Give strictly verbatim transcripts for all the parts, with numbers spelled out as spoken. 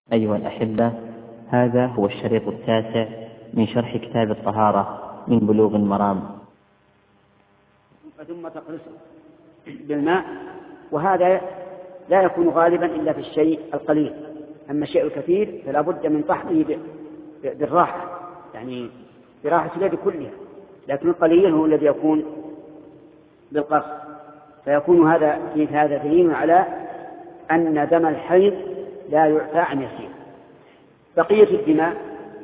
أيها الأحبة، هذا هو الشريط التاسع من شرح كتاب الطهارة من بلوغ المرام. ثم تقرصه بالماء، وهذا لا يكون غالبا إلا في الشيء القليل. أما الشيء الكثير فلا بد من طحنه بالراحة، يعني براحة اليد كلها، لكن القليل هو الذي يكون بالقص. فيكون هذا في هذا دليل على أن دم الحيض لا يعفى عن يسير. بقية الدماء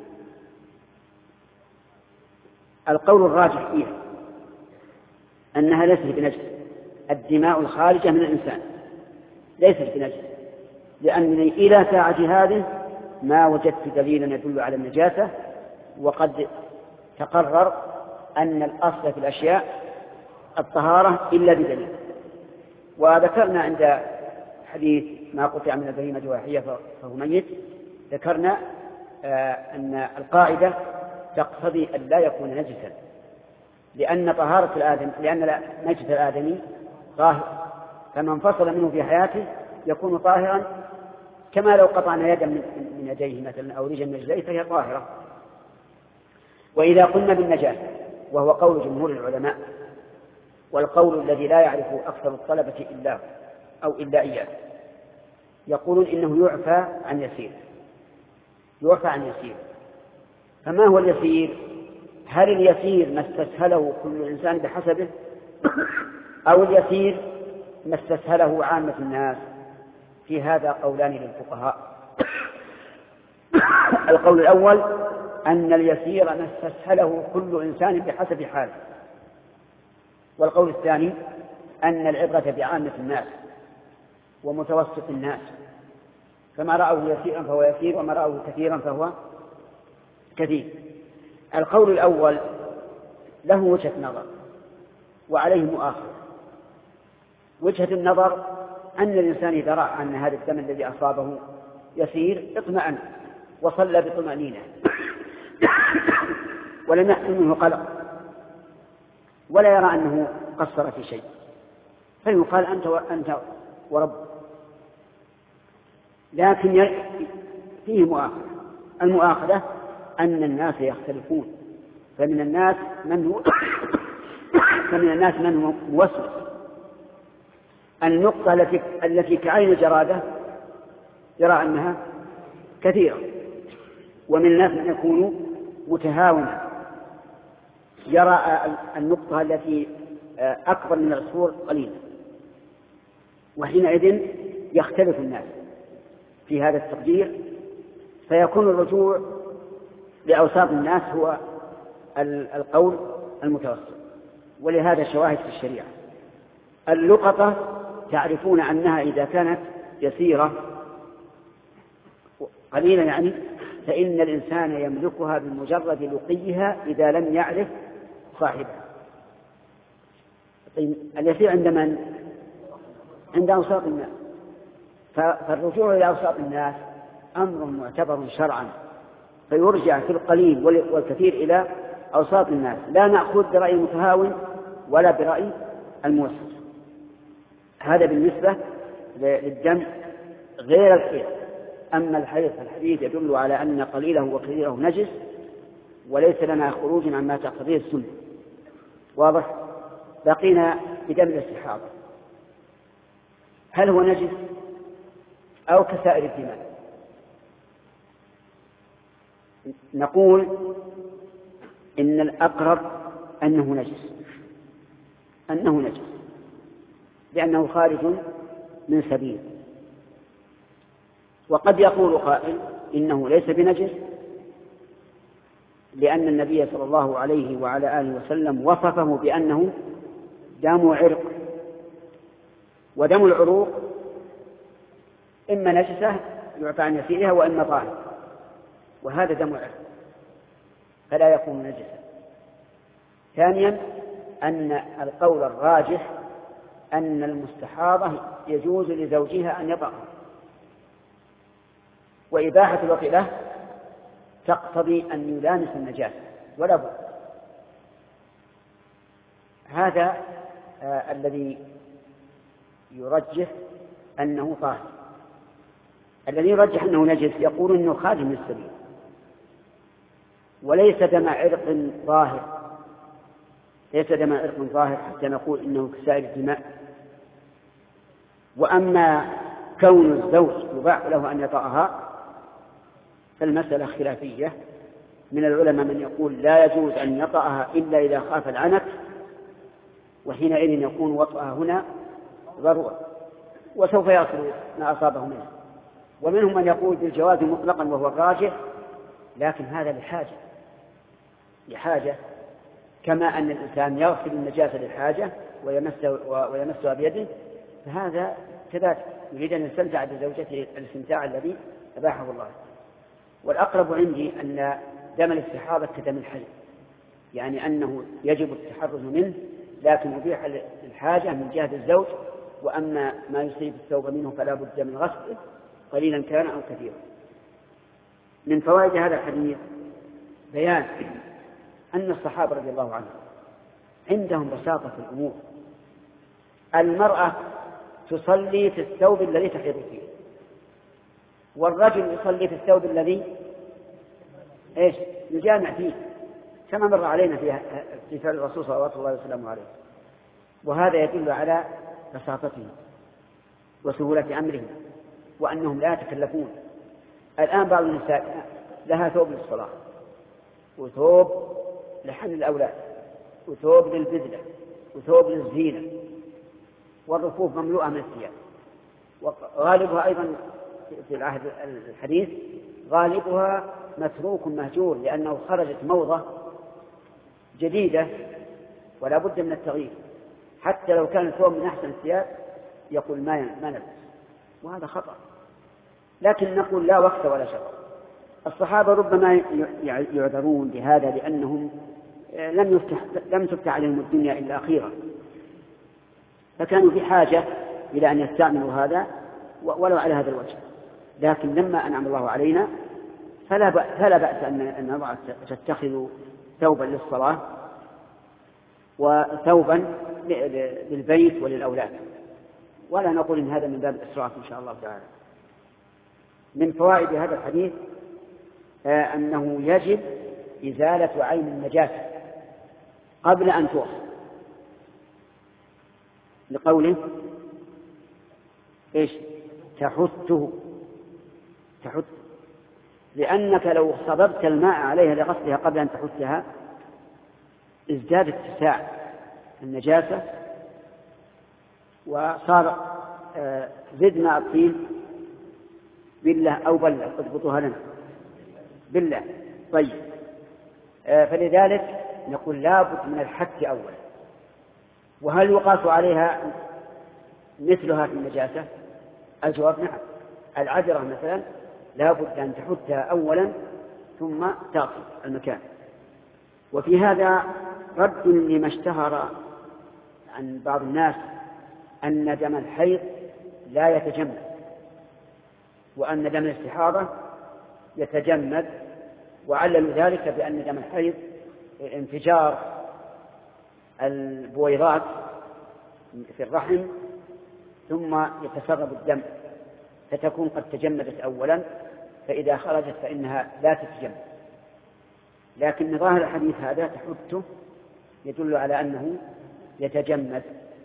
القول الراجح فيها أنها ليست بنجس. الدماء الخارجة من الإنسان ليست بنجس، لأنني إلى ساعة هذه ما وجدت دليلا يدل على النجاسة، وقد تقرر أن الأصل في الأشياء الطهارة إلا بدليل. وذكرنا عند حديث ما قطع من البهيمة وحية فهو ميت، ذكرنا آه أن القاعدة تقتضي أن لا يكون نجسا، لأن طهارة الآدم لأن نجس الآدمي طاهر، فمن فصل منه في حياته يكون طاهرا، كما لو قطعنا يدا من يديه مثلا أو رجلا من رجليه فهي طاهرة. وإذا قلنا بالنجاسة، وهو قول جمهور العلماء والقول الذي لا يعرفه أكثر الطلبة إلا أو إلا إياه، يقولون إنه يعفى عن يسير. يعفى عن يسير. فما هو اليسير؟ هل اليسير ما استسهله كل إنسان بحسبه، أو اليسير ما استسهله عامة الناس؟ في هذا قولان للفقهاء. القول الأول أن اليسير ما استسهله كل إنسان بحسب حاله، والقول الثاني أن العبرة بعامة الناس ومتوسط الناس، فما رأوه يسيرا فهو يسير، وما رأوه كثيرا فهو كثير. القول الأول له وجهة نظر وعليه مؤاخذة. وجهة النظر أن الإنسان إذا رأى أن هذا الدم الذي أصابه يسير اطمأن وصلى بطمأنينة ولم يحصل منه قلق ولا يرى أنه قصر في شيء، فيقال أنت وأنت ورب. لكن فيه مؤاخذة. المؤاخذة أن الناس يختلفون، فمن الناس من هو فمن الناس من هو موسوس. النقطة التي التي كعين جرادة يرى أنها كثيرة، ومن الناس من يكون متهاونا يرى النقطة التي أكبر من العصفور قليلا، وحينئذ يختلف الناس في هذا التقدير، فيكون الرجوع لأوساط الناس هو القول المتوسط. ولهذا شواهد في الشريعة. اللقطة تعرفون أنها إذا كانت يسيرة قليلا يعني فإن الإنسان يملكها بمجرد لقيها إذا لم يعرف صاحبها. طيب اليسير عند من؟ عند أوساط الناس. فالرجوع إلى أوساط الناس أمر معتبر شرعا، فيرجع في القليل والكثير إلى أوساط الناس، لا نأخذ برأي المتهاون ولا برأي الموسوس. هذا بالنسبة للدم غير الحيض. أما الحيض فالحديث يدل على أن قليله وكثيره نجس، وليس لنا خروج عما تقتضيه السنة. واضح؟ بقينا بدم الاستحاضة، هل هو نجس أو كسائر الدماء؟ نقول إن الأقرب أنه نجس أنه نجس لأنه خارج من سبيل. وقد يقول قائل إنه ليس بنجس، لأن النبي صلى الله عليه وعلى آله وسلم وصفه بأنه دم عرق، ودم العروق إما نجسة يعفى عن يسيرها وإما طاهر، وهذا دم عرق فلا يكون نجسا. ثانيا أن القول الراجح أن المستحاضة يجوز لزوجها أن يطأها، وإباحة الوطء له تقتضي أن يلامس النجاسة ولا بد. هذا آه الذي يرجح أنه طاهر. الذي يرجح أنه نجس يقول أنه خارج من السبيل وليس دم عرق ظاهر، ليس دم عرق ظاهر حتى نقول إنه كسائر الدماء. وأما كون الزوج يباح له أن يطأها فالمسألة خلافية، من العلماء من يقول لا يجوز أن يطأها إلا إذا خاف العنت، وحينئذ يكون وطأها هنا ضرورة وسوف يصل ما أصابه منه. ومنهم من يقول بالجواز مطلقا وهو الراجح، لكن هذا لحاجة لحاجة كما أن الإنسان يغسل النجاسة للحاجة ويمسها بيده، فهذا كذلك يريد أن يستمتع بزوجته الاستمتاع الذي أباحه الله. والأقرب عندي أن دم الاستحاضة كدم الحيض، يعني أنه يجب التحرز منه لكن أبيح للحاجة من جهة الزوج، وأما ما يصيب الثوب منه فلا بد من غسله قليلا كان أو كثيرا. من فوائد هذا الحديث بيان أن الصحابة رضي الله عنهم عندهم بساطة في الأمور. المرأة تصلي في الثوب الذي تحيض فيه، والرجل يصلي في الثوب الذي إيش يجامع فيه، كما مر علينا في فعل الرسول صلى الله عليه وسلم عليه. وهذا يدل على بساطته وسهولة أمرهم وأنهم لا يتكلفون. الآن بعض النساء لها ثوب للصلاة وثوب لحمل الأولاد وثوب للبذلة وثوب للزينة، والرفوف مملوءة من الثياب، وغالبها أيضا في العهد الحديث غالبها متروك مهجور، لأنه خرجت موضة جديدة ولا بد من التغيير. حتى لو كان ثوب من أحسن الثياب يقول ما ما نلبس، وهذا خطأ. لكن نقول لا وقت ولا شر. الصحابة ربما يعذرون بهذا لأنهم لم يفتح لم تفتح عليهم الدنيا إلا أخيرا، فكانوا في حاجة إلى أن يستعملوا هذا ولو على هذا الوجه. لكن لما أنعم الله علينا فلا فلا بأس أن المرأة تتخذ ثوبا للصلاة وثوبا للبيت وللأولاد، ولا نقول إن هذا من باب الإسراف إن شاء الله تعالى. من فوائد هذا الحديث أنه يجب إزالة عين النجاسة قبل أن توصل، لقوله إيش تحته تحت، لأنك لو صببت الماء عليها لغسلها قبل أن تحتها ازداد اتساع النجاسة وصار زد ماء الطين بالله أو بلة اضبطوها لنا بالله. طيب فلذلك نقول لابد من الحك أولا. وهل يقاس عليها مثلها في النجاسة؟ الجواب نعم. العذرة مثلا لابد أن تحتها أولا ثم تغسل المكان. وفي هذا رد لما اشتهر عن بعض الناس أن دم الحيض لا يتجمد، وأن دم الاستحاضة يتجمد، وعللوا ذلك بأن دم الحيض انفجار البويضات في الرحم ثم يتسرب الدم فتكون قد تجمدت أولا، فإذا خرجت فإنها لا تتجمد. لكن ظاهر الحديث هذا تحته يدل على أنه يتجمد،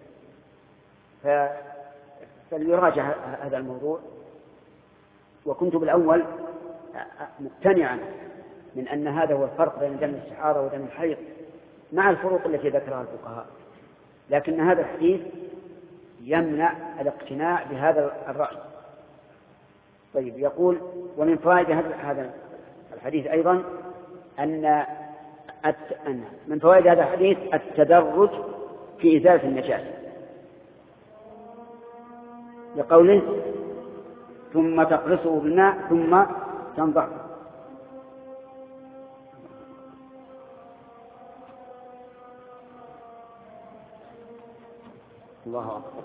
فليراجع هذا الموضوع. وكنت بالأول مقتنعا من أن هذا هو الفرق بين دم الاستحاضة ودم الحيض مع الفروق التي ذكرها الفقهاء، لكن هذا الحديث يمنع الاقتناع بهذا الرأي. طيب يقول ومن فوائد هذا الحديث أيضا أن من فوائد هذا الحديث التدرج في إزالة النجاسة، لقوله ثم تقرصه بالماء ثم تنضح. الله أكبر.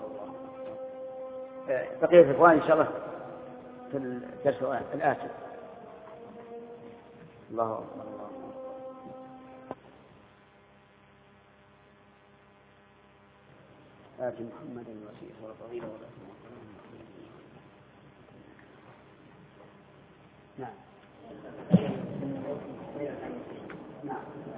بقية الإخوان إن شاء الله في الدرس الآتي. الله أكبر. آت محمدا الوسيلة والفضيلة والرحمة. نعم. نعم.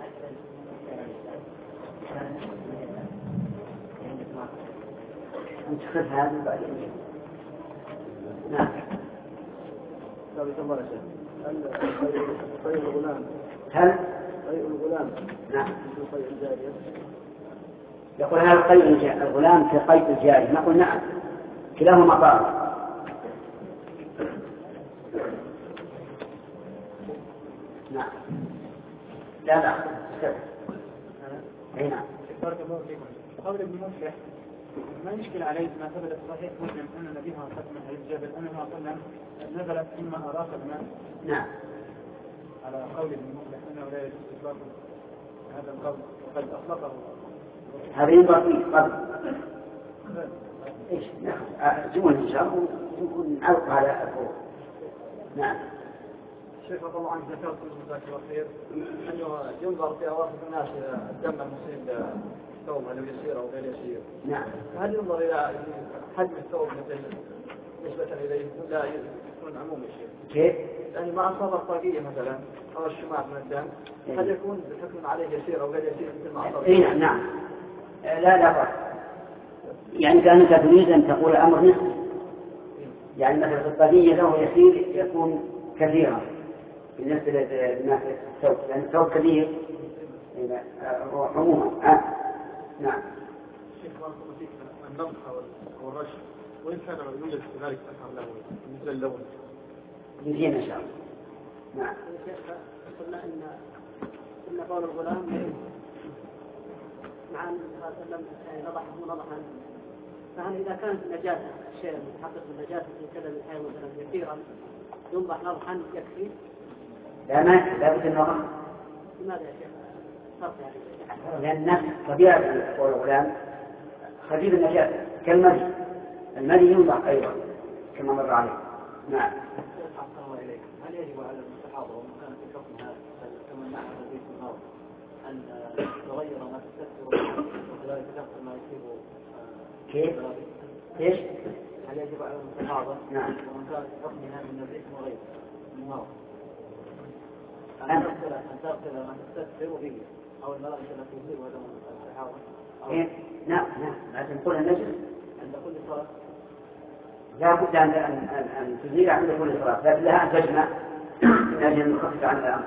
نتخذ هذا بعدين. نعم. هل طيب الغلام هل طيب الغلام نعم طيب الجارية؟ يقول هل طيب الغلام كطيب الجارية؟ نقول نعم كلاهما طاهر. نعم. لا لا اي نعم. بارك الله فيكم. قول ابن مفلح ما يشكل عليه ما ثبت صحيح مسلم ان نبيها ختم على الجبل انما قلنا نزلت ثم اراق الماء. نعم. على قول ابن مفلح انه لا يجوز اطلاق هذا القول وقد اطلقه. هذا ينظر فيه قبل. ايش؟ ناخذ جمل ان شاء الله ونعلق على الفروق. نعم. شيخ طبعا ذكرت جزاك الله خير انه ينظر في اواخر الناس الدم المصيب الثوب هل يسير او غير يسير. نعم. هل ينظر الى حجم الثوب مثل نسبة اليه لا يكون عموم الشيء؟ كيف؟ يعني مع اصابة الطاقية مثلا او الشماع من الدم قد يكون الحكم عليه يسير او غير يسير مثل ما اصابة. اي نعم نعم. لا لا فرق. يعني كانك تريد ان تقول امر نسبي. يعني مثلا في الطاقية له يسير يكون كثيرا بالنسبة للناس الثوب لأن الثوب كبير عموما. آه. نعم. شيخ بارك الله فيك النضح أو الرش وإن كان يوجد في ذلك أثر له مثل اللون يجينا إن شاء الله. نعم. شيخ قلنا إن إن قول الغلام مع أن يعني نضحه نضحا فهل إذا كانت النجاسة شيء متحقق النجاسة في كذا من حيوان مثلا كثيرا ينضح نضحا يكفي؟ لا ما لا بد النضح. لماذا يا شيخ؟ فرق يعني. لأن النفس طبيعة قول الغلام خفيف النجاسة كالمدي. المدي ينضح أيضا كما مر عليه. نعم. هل يجب على المستحاضة ومن كانت في حكمها كما نعلم في النار أن تغير ما تستثمر وكذلك تغفر ما يصيب؟ كيف؟ ايش؟ هل يجب على المستحاضة نعم. ومن كانت في حكمها من الريح وغيره من النار أن تغفر ما تستثمر به أو المرأة التي يصيب هذا المستحاضة؟ إيه؟ نعم نعم. لازم نقول النجس عند كل صلاة. لا بد أن أن أن تزيل عند كل صلاة لكن لها أن تجمع من أجل أن نخفف عن الأمر.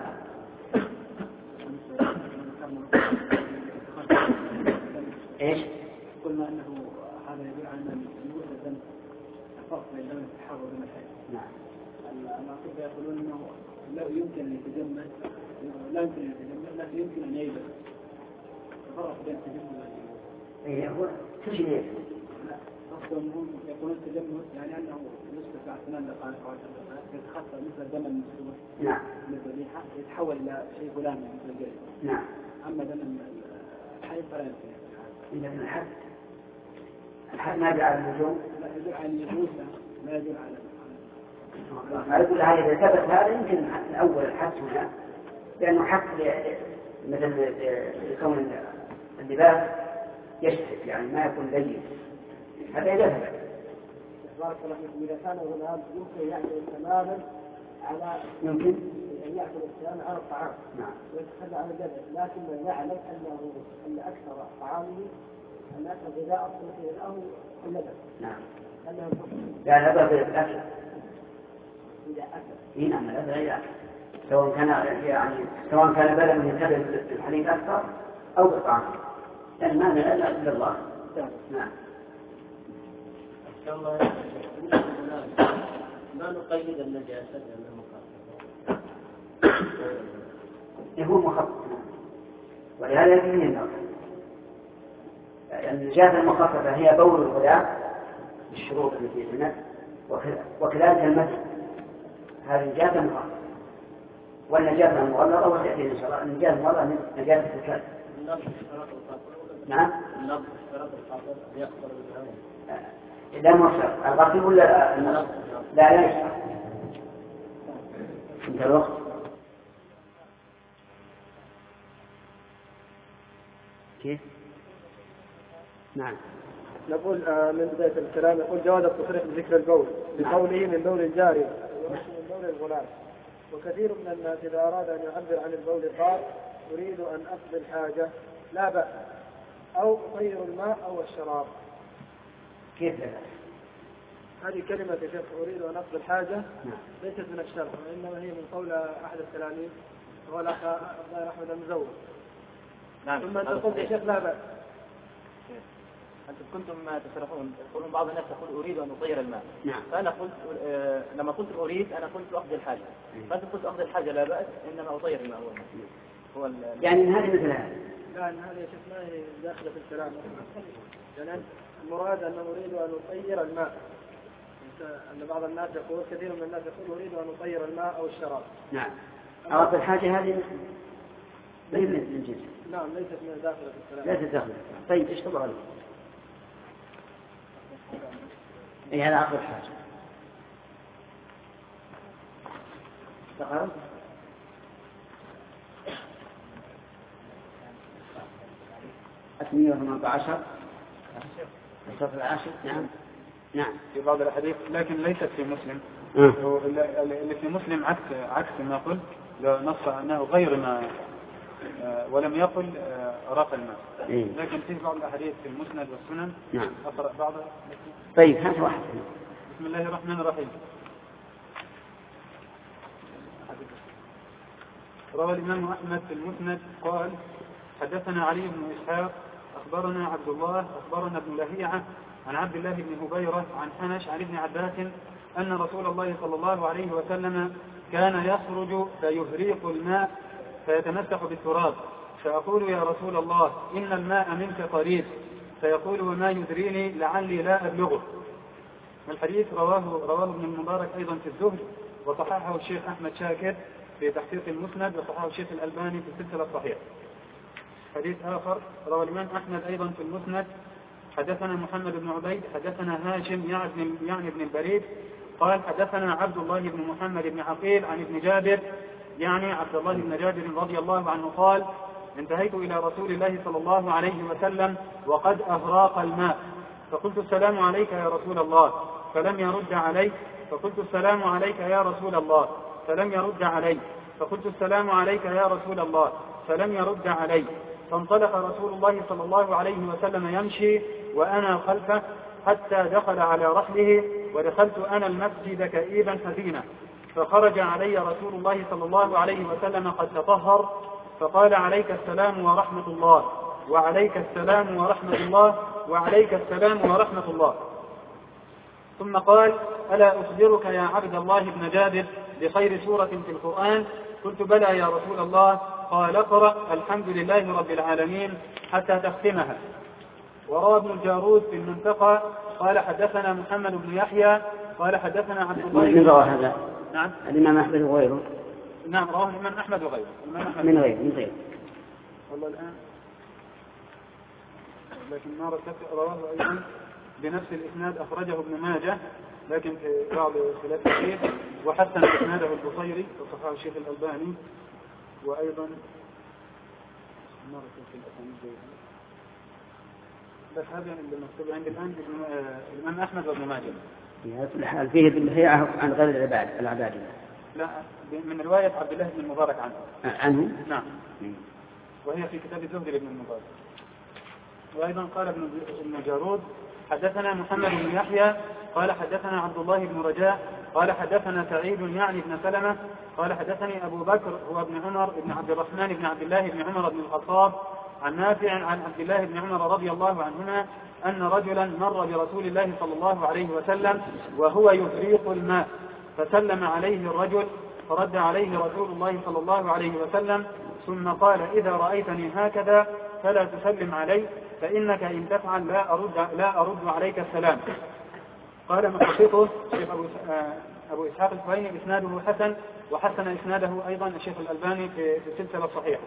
إيش؟ قلنا أنه هذا يدل على أن يوجد الدم فرق بين دم الصحابة وبين الحيض. نعم. الأطباء يقولون أنه لا يمكن أن يتجمد لا يمكن أن يتجمد لكن يمكن أن ييبس. الفرق بين التجمد واليبس. إيه هو كل شيء. لا أصلاً يقولون التجمد يعني أنه يصبح بعد ثمان دقائق أو عشر دقائق يتخطى مثل الدم المسلوح. نعم. مثل الريحة يتحول إلى شيء غلامي مثل الجلد. نعم. أما دم الحيض فلا يمكن. إلا من الحد. الحد ما يدل على النجوم. لا يدل على النجوم لا يدل على. على كل حال إذا ثبت هذا يمكن الأول الحد هنا لأنه حد مثل كون اللباس يشتت يعني ما يكون لين هذا إذا ثبت. بارك الله فيكم. إذا كان الغلام يمكن يعتمد تماما على يمكن أن يعتمد تماما على الطعام. نعم. ويتخلى عن الجبل لكن يعلم أنه أن أكثر طعامه أن أكثر غذاء أصلا غذاءه اللبن. نعم. أنه لا هذا في الأكل. إذا أكل. إيه نعم هذا إذا سواء كان يعني سواء كان بلد من كبد الحليب أكثر أو بالطعام لأن ما لا إلا الله. نعم. إن شاء الله ما نقيد النجاسة لأنه مخفف. هو مخفف ولهذا يكفي النار. النجاسة المخففة هي بول الغلام بالشروط التي يتمت وكذلك المسح هذه النجاسة مخففة. والنجاسة المغلظة وتأتي إن شاء الله النجاسة المغلظة نجاسة الكلب. نعم. النبض اشتراط الخاطر يقصر بالهواء. لا مرشد الغسيل ولا لا لا يشترط. انت الوقت كيف؟ نعم. نقول من بداية الكلام يقول جواز التصريح بذكر البول بقوله من بول الجاري ومن بول الغلام وكثير من الناس إذا أراد أن يعبر عن البول قال أريد أن أقضي الحاجة لا بأس، أو أطير الماء أو الشراب. كيف لا؟ هذه كلمة يا شيخ أريد أن أقضي الحاجة ليست من الشرع، وإنما هي من قول أحد التلاميذ وهو الأخ أحمد المزور. نعم. ثم أنت قلت يا شيخ لا بأس. أنتم كنتم تصرفون يقولون بعض الناس يقول أريد أن أطير الماء. نعم. فأنا قلت آه لما قلت أريد أنا قلت أخذ الحاجة. فأنت قلت أخذ الحاجة لا بأس، إنما أطير الماء هو الماء. هو يعني هذه مثل هذا. لا إن هذه يا شيخ ما هي داخلة في الكلام. يعني المراد أن أريد أن أطير الماء. أن بعض الناس يقول كثير من الناس يقول أريد أن أطير الماء أو الشراب. نعم. أردت الحاجة هذه ما هي من الجنس. نعم ليست من داخلة في الكلام. ليست داخلة. طيب إيش تبغى؟ أي هذا آخر حاجة. تقرأ؟ مئة وثمانية عشر الصف العاشر. نعم. نعم. في بعض الأحاديث لكن ليست في مسلم. أه. اللي في مسلم عكس عكس ما قلت، لو نص أنه غير ما ولم يقل أراق الماء. إيه؟ لكن في بعض الأحاديث في المسند والسنن. نعم. أقرأ بعضها. طيب هات واحد. بسم الله الرحمن الرحيم. روى الإمام أحمد في المسند قال حدثنا علي بن إسحاق أخبرنا عبد الله أخبرنا ابن لهيعة عن عبد الله بن هبيرة عن حنش عن ابن عباس أن رسول الله صلى الله عليه وسلم كان يخرج فيهريق الماء فيتمسح بالتراب، فأقول يا رسول الله إن الماء منك قريب، فيقول وما يدريني لعلي لا أبلغه. الحديث رواه رواه ابن المبارك أيضا في الزهد، وصححه الشيخ أحمد شاكر في تحقيق المسند، وصححه الشيخ الألباني في السلسلة الصحيحة. حديث آخر روى الإمام أحمد أيضا في المسند حدثنا محمد بن عبيد حدثنا هاشم يعني ابن البريد قال حدثنا عبد الله بن محمد بن عقيل عن ابن جابر يعني عبد الله بن جابر رضي الله عنه قال انتهيت إلى رسول الله صلى الله عليه وسلم وقد أهراق الماء، فقلت السلام عليك يا رسول الله، فلم يرد علي، فقلت السلام عليك يا رسول الله، فلم يرد علي، فقلت السلام عليك يا رسول الله، فلم يرد علي، فانطلق رسول الله صلى الله عليه وسلم يمشي وأنا خلفه حتى دخل على رحله، ودخلت أنا المسجد كئيبا حزينا، فخرج علي رسول الله صلى الله عليه وسلم قد تطهر، فقال عليك السلام ورحمة الله، وعليك السلام ورحمة الله، وعليك السلام ورحمة الله. ثم قال ألا أخبرك يا عبد الله بن جابر بخير سورة في القرآن؟ قلت بلى يا رسول الله. قال اقرأ الحمد لله رب العالمين حتى تختمها. وروى ابن الجارود في المنتقى قال حدثنا محمد بن يحيى قال حدثنا عبد الله من روى هذا؟ نعم. الإمام أحمد وغيره. نعم رواه الإمام أحمد وغيره. من غيره من غيره. والله الآن لكن ما رتبت رواه أيضا بنفس الإسناد أخرجه ابن ماجه لكن في بعض خلاف الشيخ، وحسن إسناده البصيري وصححه الشيخ الألباني، وأيضا ما رتبت الأسانيد بس هذا اللي مكتوب عندي الآن الإمام أحمد وابن ماجه. في كل حال فيه بالهيئة عن غير العباد العباد لا من رواية عبد الله بن المبارك عنه. عنه؟ نعم. وهي في كتاب الزهد لابن المبارك. وأيضا قال ابن جارود حدثنا محمد بن يحيى قال حدثنا عبد الله بن رجاء قال حدثنا سعيد يعني ابن سلمة قال حدثني أبو بكر هو ابن عمر بن عبد الرحمن بن عبد الله بن عمر بن الخطاب عن نافع عن عبد الله بن عمر رضي الله عنهما أن رجلا مر برسول الله صلى الله عليه وسلم وهو يفريق الماء، فسلم عليه الرجل فرد عليه رسول الله صلى الله عليه وسلم ثم قال إذا رأيتني هكذا فلا تسلم علي، فإنك إن تفعل لا أرد, لا أرد عليك السلام. قال محققه الشيخ أبو, أبو إسحاق الفهيمي إسناده حسن، وحسن إسناده أيضا الشيخ الألباني في السلسلة الصحيحة.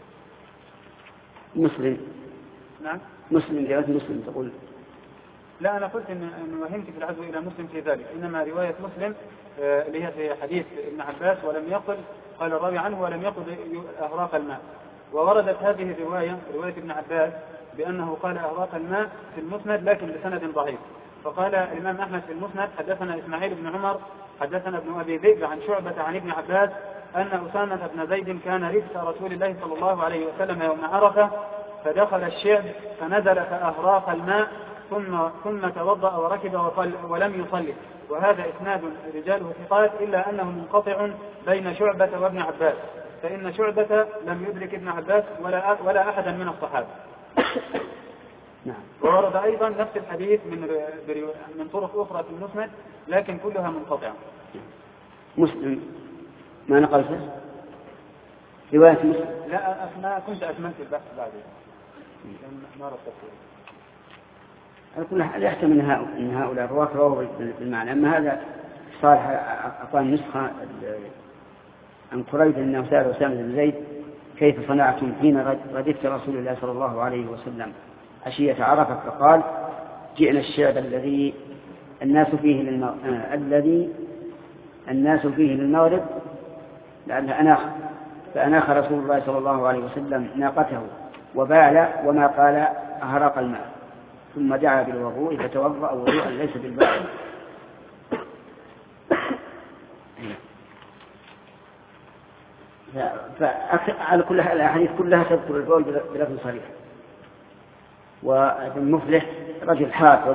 مسلم. نعم. مسلم رواية مسلم تقول؟ لا أنا قلت إن, إن وهمت في العزو إلى مسلم في ذلك، إنما رواية مسلم آه اللي هي في حديث ابن عباس ولم يقل قال الراوي عنه ولم يقل أهراق الماء. ووردت هذه الرواية رواية ابن عباس بأنه قال أهراق الماء في المسند لكن بسند ضعيف. فقال الإمام أحمد في المسند حدثنا إسماعيل بن عمر حدثنا ابن أبي ذئب عن شعبة عن ابن عباس أن أسامة بن زيد كان رفس رسول الله صلى الله عليه وسلم يوم عرفة، فدخل الشعب فنزل فأهراق الماء ثم ثم توضأ وركب ولم يصلي. وهذا إسناد رجاله ثقات إلا أنه منقطع بين شعبة وابن عباس، فإن شعبة لم يدرك ابن عباس ولا ولا أحدا من الصحابة. وورد أيضا نفس الحديث من من طرق أخرى في المسند لكن كلها منقطعة. مسلم ما نقلته رواية مسلم؟ لا ما كنت أكملت البحث بعد ما رتبته. على كل حال يحتمل أن هؤلاء الرواة رووا بالمعنى. أما هذا صالح أعطى نسخة عن قريب أنه سأل أسامة بن زيد كيف صنعتم حين ردفت رسول الله صلى الله عليه وسلم عشية عرفة؟ فقال جئنا الشعب الذي الناس فيه للمغرب آه الذي الناس فيه للمغرب لأنه أناخ، فأناخ رسول الله صلى الله عليه وسلم ناقته وبال وما قال أهراق الماء، ثم دعا بالوضوء فتوضأ وضوءا ليس بالبال. فعلى كل حال الأحاديث كلها تذكر البول بلفظ صريح. وابن مفلح رجل حافظ،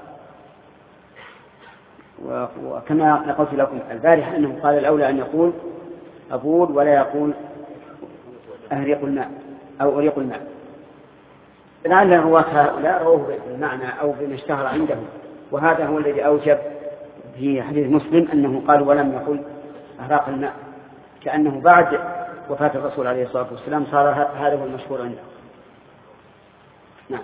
وكما نقلت لكم البارحة أنه قال الأولى أن يقول أبول ولا يقول أهريق الماء أو أريق الماء. لعل الرواة هؤلاء رووه بالمعنى أو بما اشتهر عندهم، وهذا هو الذي أوجب في حديث مسلم أنه قال ولم يقل أهراق الماء، كأنه بعد وفاة الرسول عليه الصلاة والسلام صار هذا هو المشهور عنده. نعم.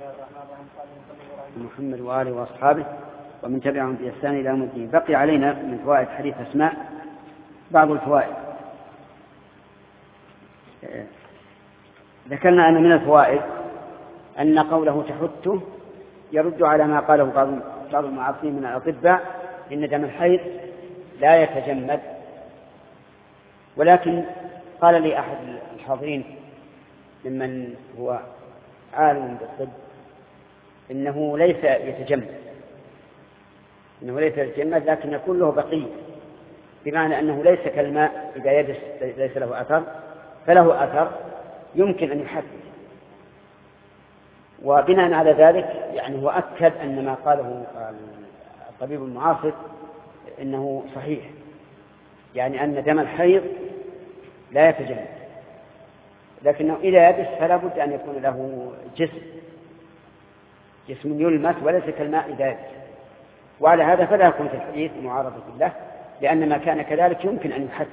محمد وآله وأصحابه ومن تبعهم بإحسان إلى يوم الدين. بقي علينا من فوائد حديث أسماء بعض الفوائد. ذكرنا أن من الفوائد أن قوله تحته يرد على ما قاله بعض بعض المعاصرين من الأطباء إن دم الحيض لا يتجمد. ولكن قال لي أحد الحاضرين ممن هو عالم بالطب إنه ليس يتجمد، إنه ليس يتجمد لكن يكون له بقية، بمعنى أنه ليس كالماء إذا يبس ليس له أثر، فله أثر يمكن أن يحدث. وبناء على ذلك يعني هو أكد أن ما قاله الطبيب المعاصر إنه صحيح، يعني أن دم الحيض لا يتجمد، لكنه إذا يبس فلا بد أن يكون له جسم جسم يلمس وليس كالماء إذا يبس. وعلى هذا فلا يكون في الحديث معارضة له، لأن ما كان كذلك يمكن أن يحد.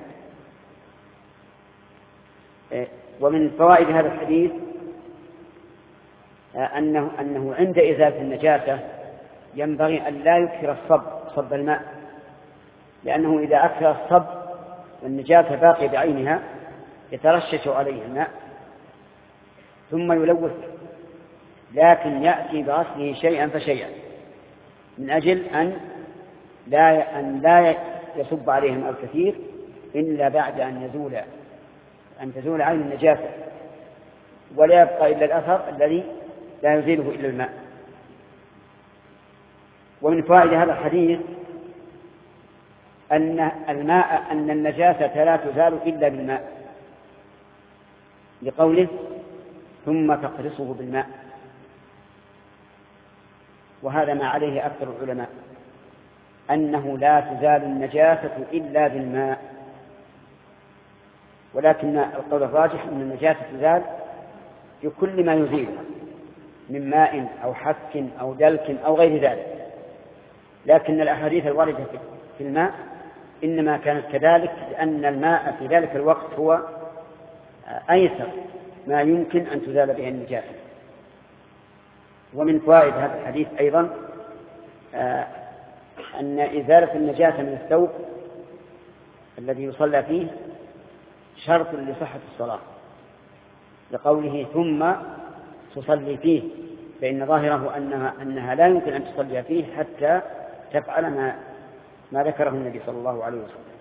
ومن فوائد هذا الحديث أنه, أنه عند إزالة النجاسة ينبغي أن لا يكثر الصب صب الماء، لأنه إذا أكثر الصب والنجاسة باقية بعينها يترشش عليه الماء ثم يلوث، لكن يأتي بغسله شيئا فشيئا من أجل أن لا أن لا يصب عليه الماء الكثير إلا بعد أن يزول أن تزول عين النجاسة، ولا يبقى إلا الأثر الذي لا يزيله إلا الماء. ومن فوائد هذا الحديث أن الماء أن النجاسة لا تزال إلا بالماء، لقوله ثم تقرصه بالماء، وهذا ما عليه أكثر العلماء أنه لا تزال النجاسة إلا بالماء. ولكن القول الراجح أن النجاسة تزال بكل ما يزيلها من ماء أو حك أو دلك أو غير ذلك، لكن الأحاديث الواردة في الماء إنما كانت كذلك لأن الماء في ذلك الوقت هو أيسر ما يمكن أن تزال به النجاسة. ومن فوائد هذا الحديث أيضا أن إزالة النجاسة من الثوب الذي يصلى فيه شرط لصحة الصلاة، لقوله ثم تصلي فيه، فإن ظاهره أنها, أنها لا يمكن أن تصلي فيه حتى تفعل ما, ما ذكره النبي صلى الله عليه وسلم.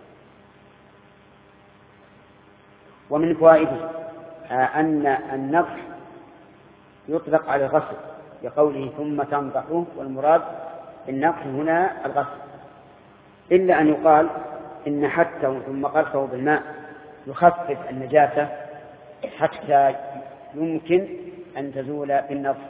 ومن فوائده أن النضح يطلق على الغسل، لقوله ثم تنضحه، والمراد النضح هنا الغسل، إلا أن يقال إن حتى ثم قرصه بالماء يخفف النجاسة حتى يمكن أن تزول بالنظر.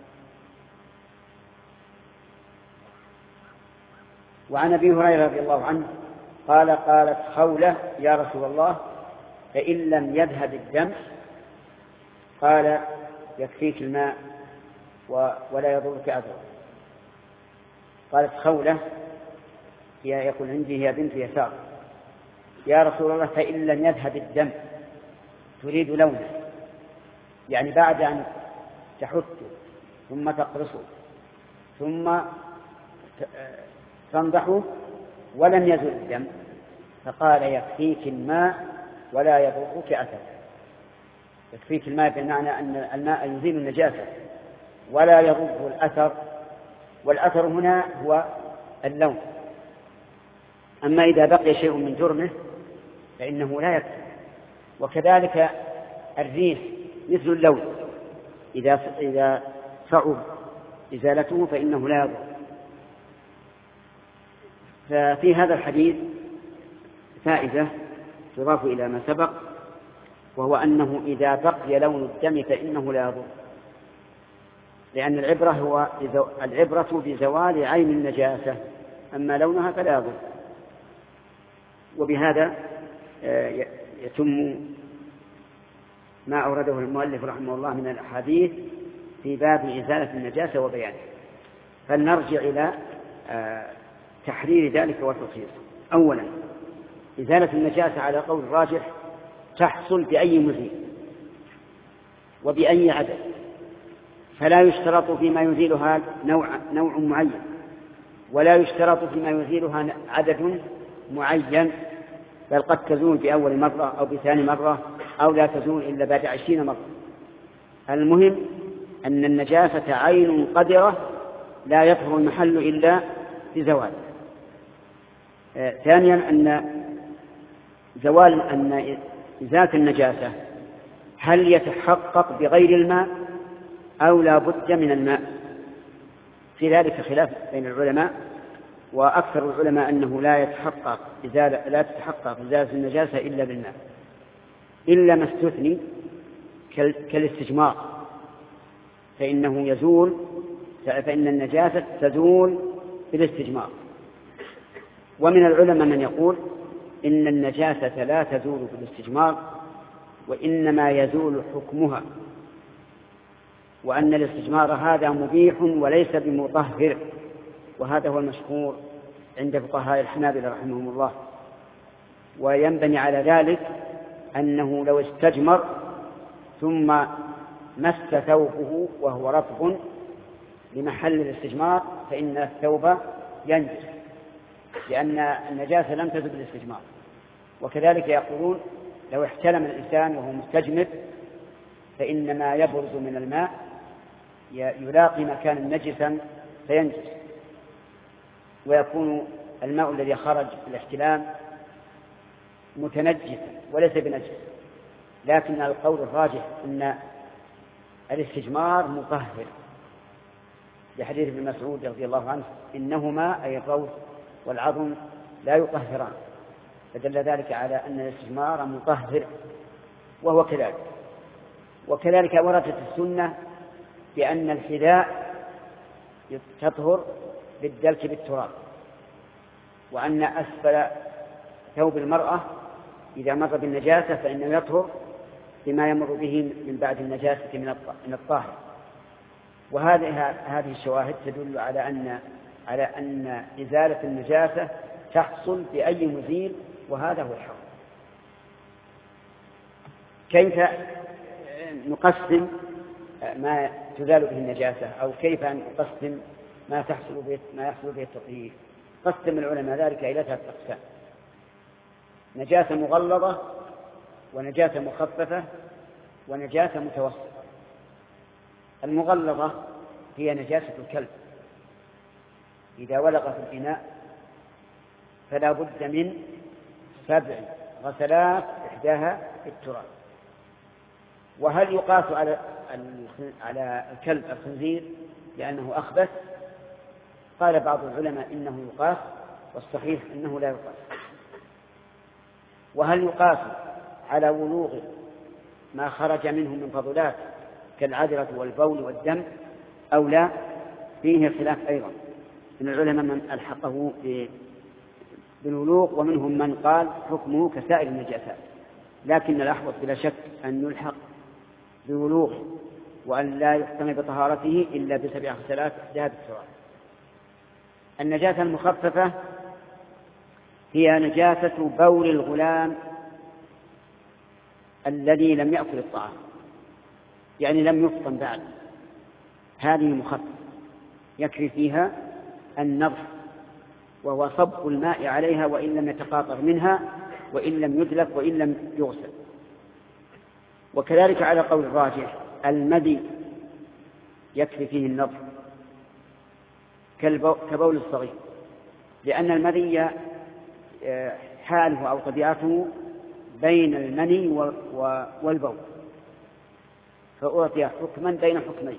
وعن أبي هريرة رضي الله عنه قال قالت خولة يا رسول الله فإن لم يذهب الدم قال يكفيك الماء ولا يضرك أثر. قالت خولة هي يقول عندي هي بنت يسار يا رسول الله فإن لم يذهب الدم، تريد لونه، يعني بعد أن تحته ثم تقرصه ثم تنضحه ولم يزل الدم، فقال يكفيك الماء ولا يضرك أثر. يكفيك الماء بمعنى أن الماء يزيل النجاسة ولا يضره الأثر، والأثر هنا هو اللون. أما إذا بقي شيء من جرمه فإنه لا يكفي. وكذلك الريح مثل اللون إذا إذا صعب إزالته فإنه لا يضر. ففي هذا الحديث فائدة تضاف إلى ما سبق، وهو أنه إذا بقي لون الدم فإنه لا يضر، لأن العبرة هو العبرة بزوال عين النجاسة، أما لونها فلا يضر. وبهذا يتم ما أورده المؤلف رحمه الله من الأحاديث في باب إزالة النجاسة وبيانه. فلنرجع إلى تحرير ذلك والتخصيص. أولا، إزالة النجاسة على قول الراجح تحصل بأي مزيل وبأي عدد، فلا يشترط فيما يزيلها نوع, نوع معين، ولا يشترط فيما يزيلها عدد معين، بل قد تزول بأول مرة أو بثاني مرة أو لا تزول إلا بعد عشرين مرة. المهم أن النجاسة عين قدرة لا يطهر المحل إلا بزوال. آه ثانيا أن زوال أن إزالة النجاسة هل يتحقق بغير الماء أو لا بد من الماء؟ في ذلك خلاف بين العلماء، وأكثر العلماء أنه لا يتحقق إزالة لا تتحقق إزالة النجاسة إلا بالماء، إلا ما استثني كالاستجمار فإنه يزول، فإن النجاسة تزول بالاستجمار. ومن العلماء من يقول إن النجاسة لا تزول بالاستجمار وإنما يزول حكمها، وأن الاستجمار هذا مبيح وليس بمطهر، وهذا هو المشهور عند فقهاء الحنابلة رحمهم الله. وينبني على ذلك أنه لو استجمر ثم مس ثوبه وهو رطب لمحل الاستجمار فإن الثوب ينجس، لأن النجاسة لم تزل بالاستجمار. وكذلك يقولون لو احتلم الإنسان وهو مستجمر فإن ما يبرز من الماء يلاقي مكان نجسا فينجس، ويكون الماء الذي خرج في الاحتلام متنجسا وليس بنجس. لكن القول الراجح أن الاستجمار مطهر، لحديث ابن مسعود رضي الله عنه إنهما أي الروث والعظم لا يطهران، فدل ذلك على أن الاستجمار مطهر، وهو كذلك. وكذلك وردت السنة بأن الحذاء تطهر بالدلك بالتراب، وأن أسفل ثوب المرأة إذا مر بالنجاسة فإنه يطهر بما يمر به من بعد النجاسة من الطاهر. وهذه هذه الشواهد تدل على أن على أن إزالة النجاسة تحصل بأي مزيل، وهذا هو الحق. كيف نقسم ما تزال به النجاسة، أو كيف نقسم ما تحصل به ما يحصل به التطهير؟ قسم العلماء ذلك إلى ثلاثة أقسام: نجاسة مغلظة، ونجاسة مخففة، ونجاسة متوسطة. المغلظة هي نجاسة الكلب، إذا ولغ في الإناء فلا بد من سبع غسلات إحداها التراب. وهل يقاس على على الكلب الخنزير لأنه أخبث؟ قال بعض العلماء إنه يقاس، والصحيح أنه لا يقاس. وهل يقاس على ولوغ ما خرج منه من فضلات كالعذرة والبول والدم أو لا؟ فيه خلاف أيضا من العلماء من ألحقه بالولوغ، ومنهم من قال حكمه كسائر النجاسات، لكن الأحوط بلا شك أن يلحق بالولوغ وأن لا يحكم بطهارته إلا بسبع غسلات إحداها بالتراب. النجاسة المخففة هي نجاسة بول الغلام الذي لم يأكل الطعام، يعني لم يفطن بعد، هذه مخففة يكفي فيها النضح، وهو صب الماء عليها وإن لم يتقاطر منها وإن لم يدلك وإن لم يغسل. وكذلك على قول الراجح المذي يكفي فيه النضح كبول الصغير، لأن المذي حاله أو طبيعته بين المني والبول، فأعطي حكما بين حكمين.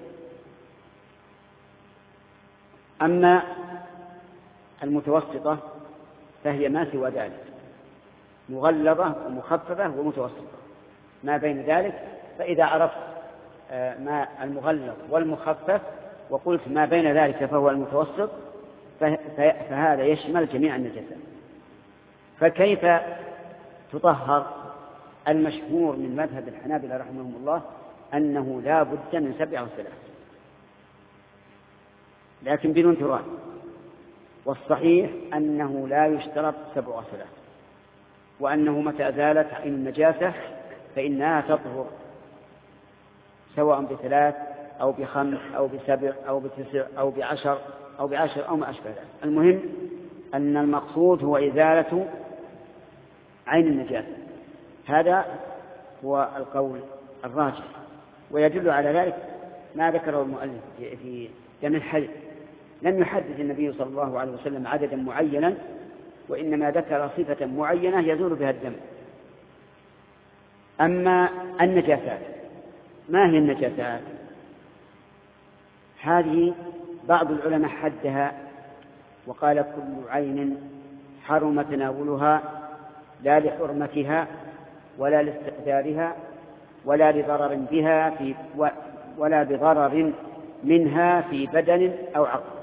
أما المتوسطة فهي ما سوى ذلك، مغلظة ومخففة ومتوسطة ما بين ذلك. فإذا عرفت ما المغلظ والمخفف وقلت ما بين ذلك فهو المتوسط، فهذا يشمل جميع النجاسات. فكيف تطهر؟ المشهور من مذهب الحنابلة رحمهم الله أنه لا بد من سبع غسلات، لكن بدون تراب. والصحيح أنه لا يشترط سبع غسلات، وأنه متى زالت عين النجاسة فإنها تطهر سواء بثلاث أو بخمس أو بسبع أو بتسع أو بعشر أو بعشر أو ما أشبه ذلك. المهم أن المقصود هو إزالة عين النجاسة. هذا هو القول الراجح، ويدل على ذلك ما ذكره المؤلف في دم الحيض. لم يحدد النبي صلى الله عليه وسلم عددا معينا، وإنما ذكر صفة معينة يزول بها الدم. أما النجاسات، ما هي النجاسات؟ هذه بعض العلماء حدها وقال كل عين حرم تناولها لا لحرمتها ولا لاستقدارها ولا لضرر بها في ولا بضرر منها في بدن أو عقل.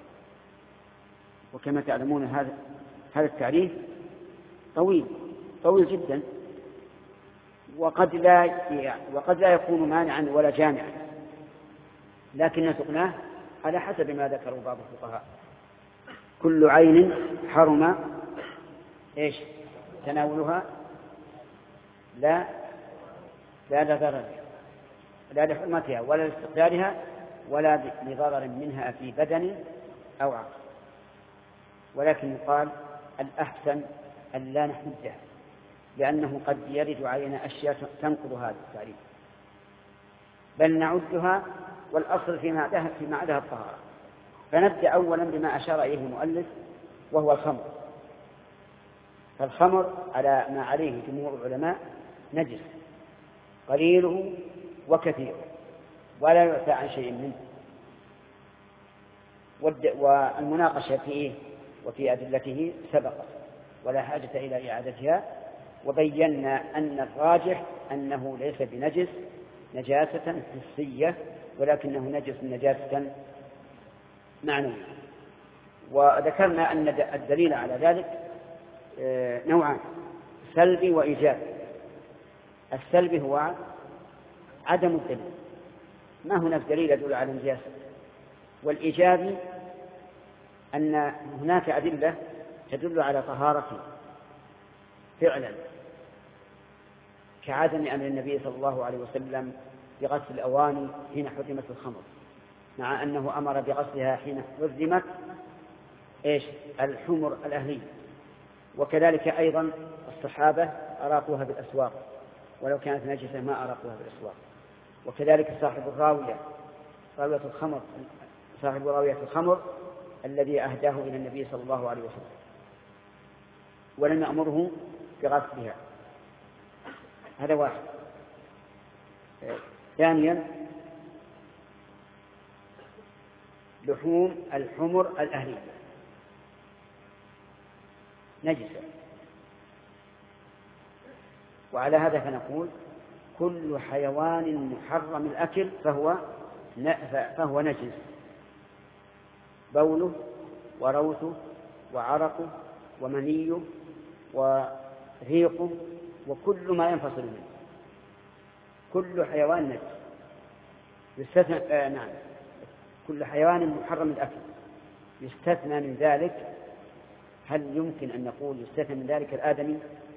وكما تعلمون هذا هذا التعريف طويل طويل جدا، وقد لا وقد لا يكون مانعا ولا جامعا، لكن سقناه على حسب ما ذكروا بعض الفقهاء. كل عين حرم ايش تناولها لا لا لضرر لا لحرمتها ولا لاستقدارها ولا لضرر منها في بدن أو عقل. ولكن يقال الأحسن أن لا نحدها، لأنه قد يرد علينا أشياء تنقض هذا التعريف، بل نعدها والأصل في معدها في معدها الطهارة. فنبدأ أولا بما أشار إليه المؤلف وهو الخمر. فالخمر على ما عليه جمهور العلماء نجس قليله وكثيره ولا يعفى عن شيء منه، والمناقشة فيه وفي أدلته سبقت ولا حاجة إلى إعادتها. وبينا أن الراجح أنه ليس بنجس نجاسة حسية، ولكنه نجس نجاسة معنوية. وذكرنا أن الدليل على ذلك نوعان، سلبي وإيجابي. السلبي هو عدم الدليل، ما هناك دليل يدل على النجاسة. والإيجابي أن هناك أدلة تدل على طهارته فعلا، كعدم أمر النبي صلى الله عليه وسلم بغسل الأواني حين حرمت الخمر، مع أنه أمر بغسلها حين حرمت إيش الحمر الأهلية. وكذلك أيضا الصحابة أراقوها بالأسواق، ولو كانت نجسة ما أراقوها بالأسواق. وكذلك صاحب الراوية راوية الخمر صاحب راوية الخمر الذي أهداه إلى النبي صلى الله عليه وسلم ولم يأمره بغسلها. هذا واحد. ثانيا لحوم الحمر الأهلية، نجسة. وعلى هذا فنقول كل حيوان محرم الأكل فهو فهو نجس، بوله وروثه وعرقه ومنيه وريقه وكل ما ينفصل منه، كل حيوان نجس يستثنى. آه نعم، كل حيوان محرم الأكل يستثنى من ذلك. هل يمكن أن نقول يستثنى من ذلك الآدمي؟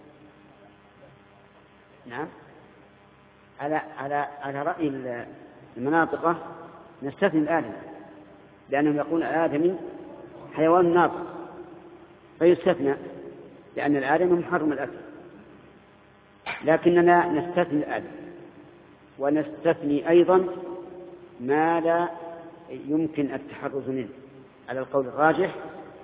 نعم، على على على رأي المناطقة نستثني الآدمي، لأنهم يقول الآدمي حيوان ناطق فيستثنى لأن الآدمي محرم الأكل، لكننا نستثني الآدمي ونستثني أيضا ما لا يمكن التحرز منه على القول الراجح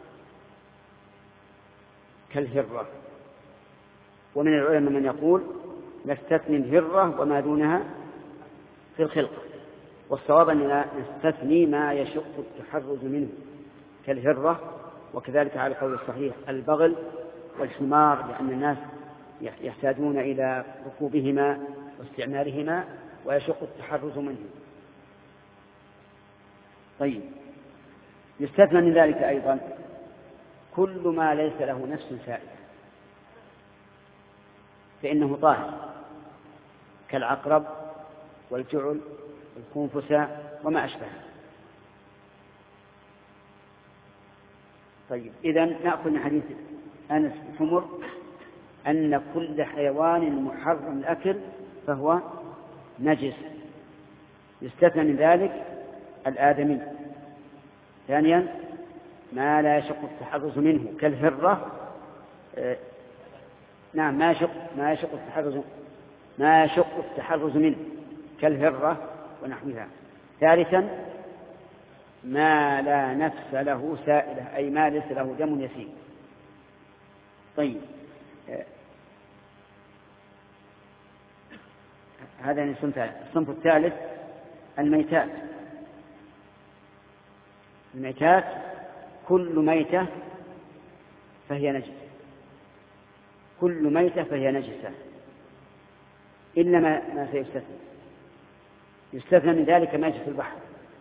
كالهرة. ومن العلماء من يقول نستثني الهرة وما دونها في الخلقة، والصواب أننا نستثني ما يشق التحرز منه كالهرة، وكذلك على القول الصحيح البغل والحمار، لأن الناس يحتاجون إلى ركوبهما واستعمالهما ويشق التحرز منه. طيب، يستثنى من ذلك أيضا كل ما ليس له نفس سائلة فإنه طاهر، كالعقرب والجعل والخنفساء وما أشبهه. طيب، إذن نأخذ من حديث أنس بن حمر أن كل حيوان محرم الأكل فهو نجس، يستثنى من ذلك الآدمي. ثانيا ما لا يشق التحرز منه كالهرة، آه نعم ما يشق ما يشق التحرز ما يشق التحرز منه كالهرة ونحوها. ثالثا ما لا نفس له سائلة، أي ما ليس له دم يسيل. طيب، آه هذا الصنف الثالث الميتات. الميتات كل ميتة فهي نجسة، كل ميتة فهي نجسة إلا ما, ما سيستثنى. يستثنى من ذلك ميتة البحر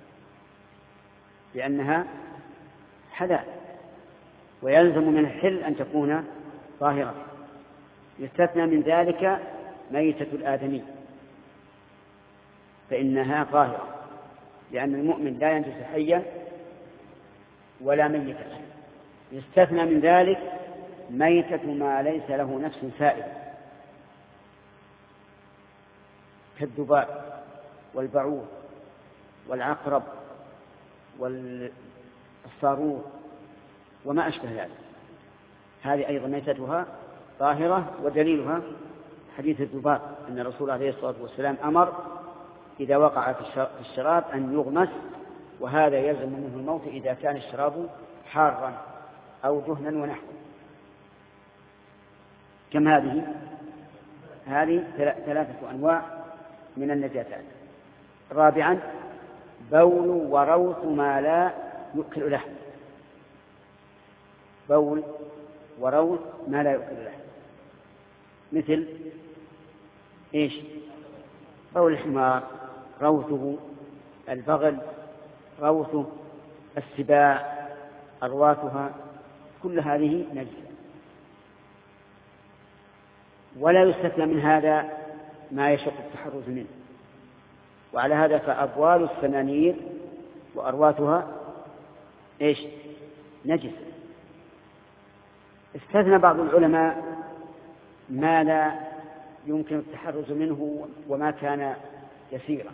لأنها حلال ويلزم من الحل أن تكون طاهرة. يستثنى من ذلك ميتة الآدمي فإنها طاهرة، لأن المؤمن لا ينجس حيا ولا ميتا. يستثنى من ذلك ميتة ما ليس له نفس سائلة كالذباب والبعوض والعقرب والصاروخ وما أشبه ذلك، هذه أيضا ميتتها طاهرة. ودليلها حديث الذباب أن الرسول عليه الصلاة والسلام أمر إذا وقع في الشراب أن يغمس، وهذا يلزم منه الموت إذا كان الشراب حارا أو دهنا ونحوه. كم هذه؟ هذه ثلاثة أنواع من النجاسات. رابعا بول وروث ما لا يؤكل لحم، بول وروث ما لا يؤكل لحم، مثل إيش؟ بول الحمار، روثه البغل، روثه السباع، أرواثها، كل هذه نجسة. ولا يستثنى من هذا ما يشق التحرز منه. وعلى هذا فأبوال السنانير وأرواثها إيش؟ نجسة. استثنى بعض العلماء ما لا يمكن التحرز منه وما كان يسيرا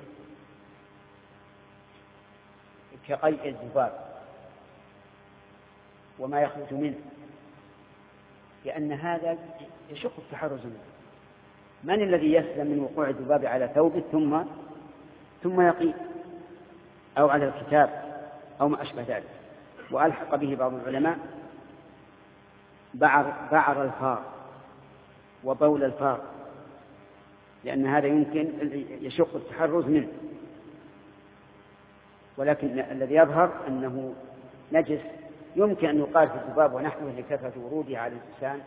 كقيء الذباب وما يخرج منه، لأن هذا يشق التحرز منه. من الذي يسلم من وقوع الذباب على ثوبه ثم ثم يقي أو على الكتاب أو ما أشبه ذلك؟ وألحق به بعض العلماء بعر, بعر الفار وبول الفار، لأن هذا يمكن يشق التحرز منه. ولكن الذي يظهر أنه نجس يمكن أن يقال في الذباب ونحوه لكثرة وروده على الإنسان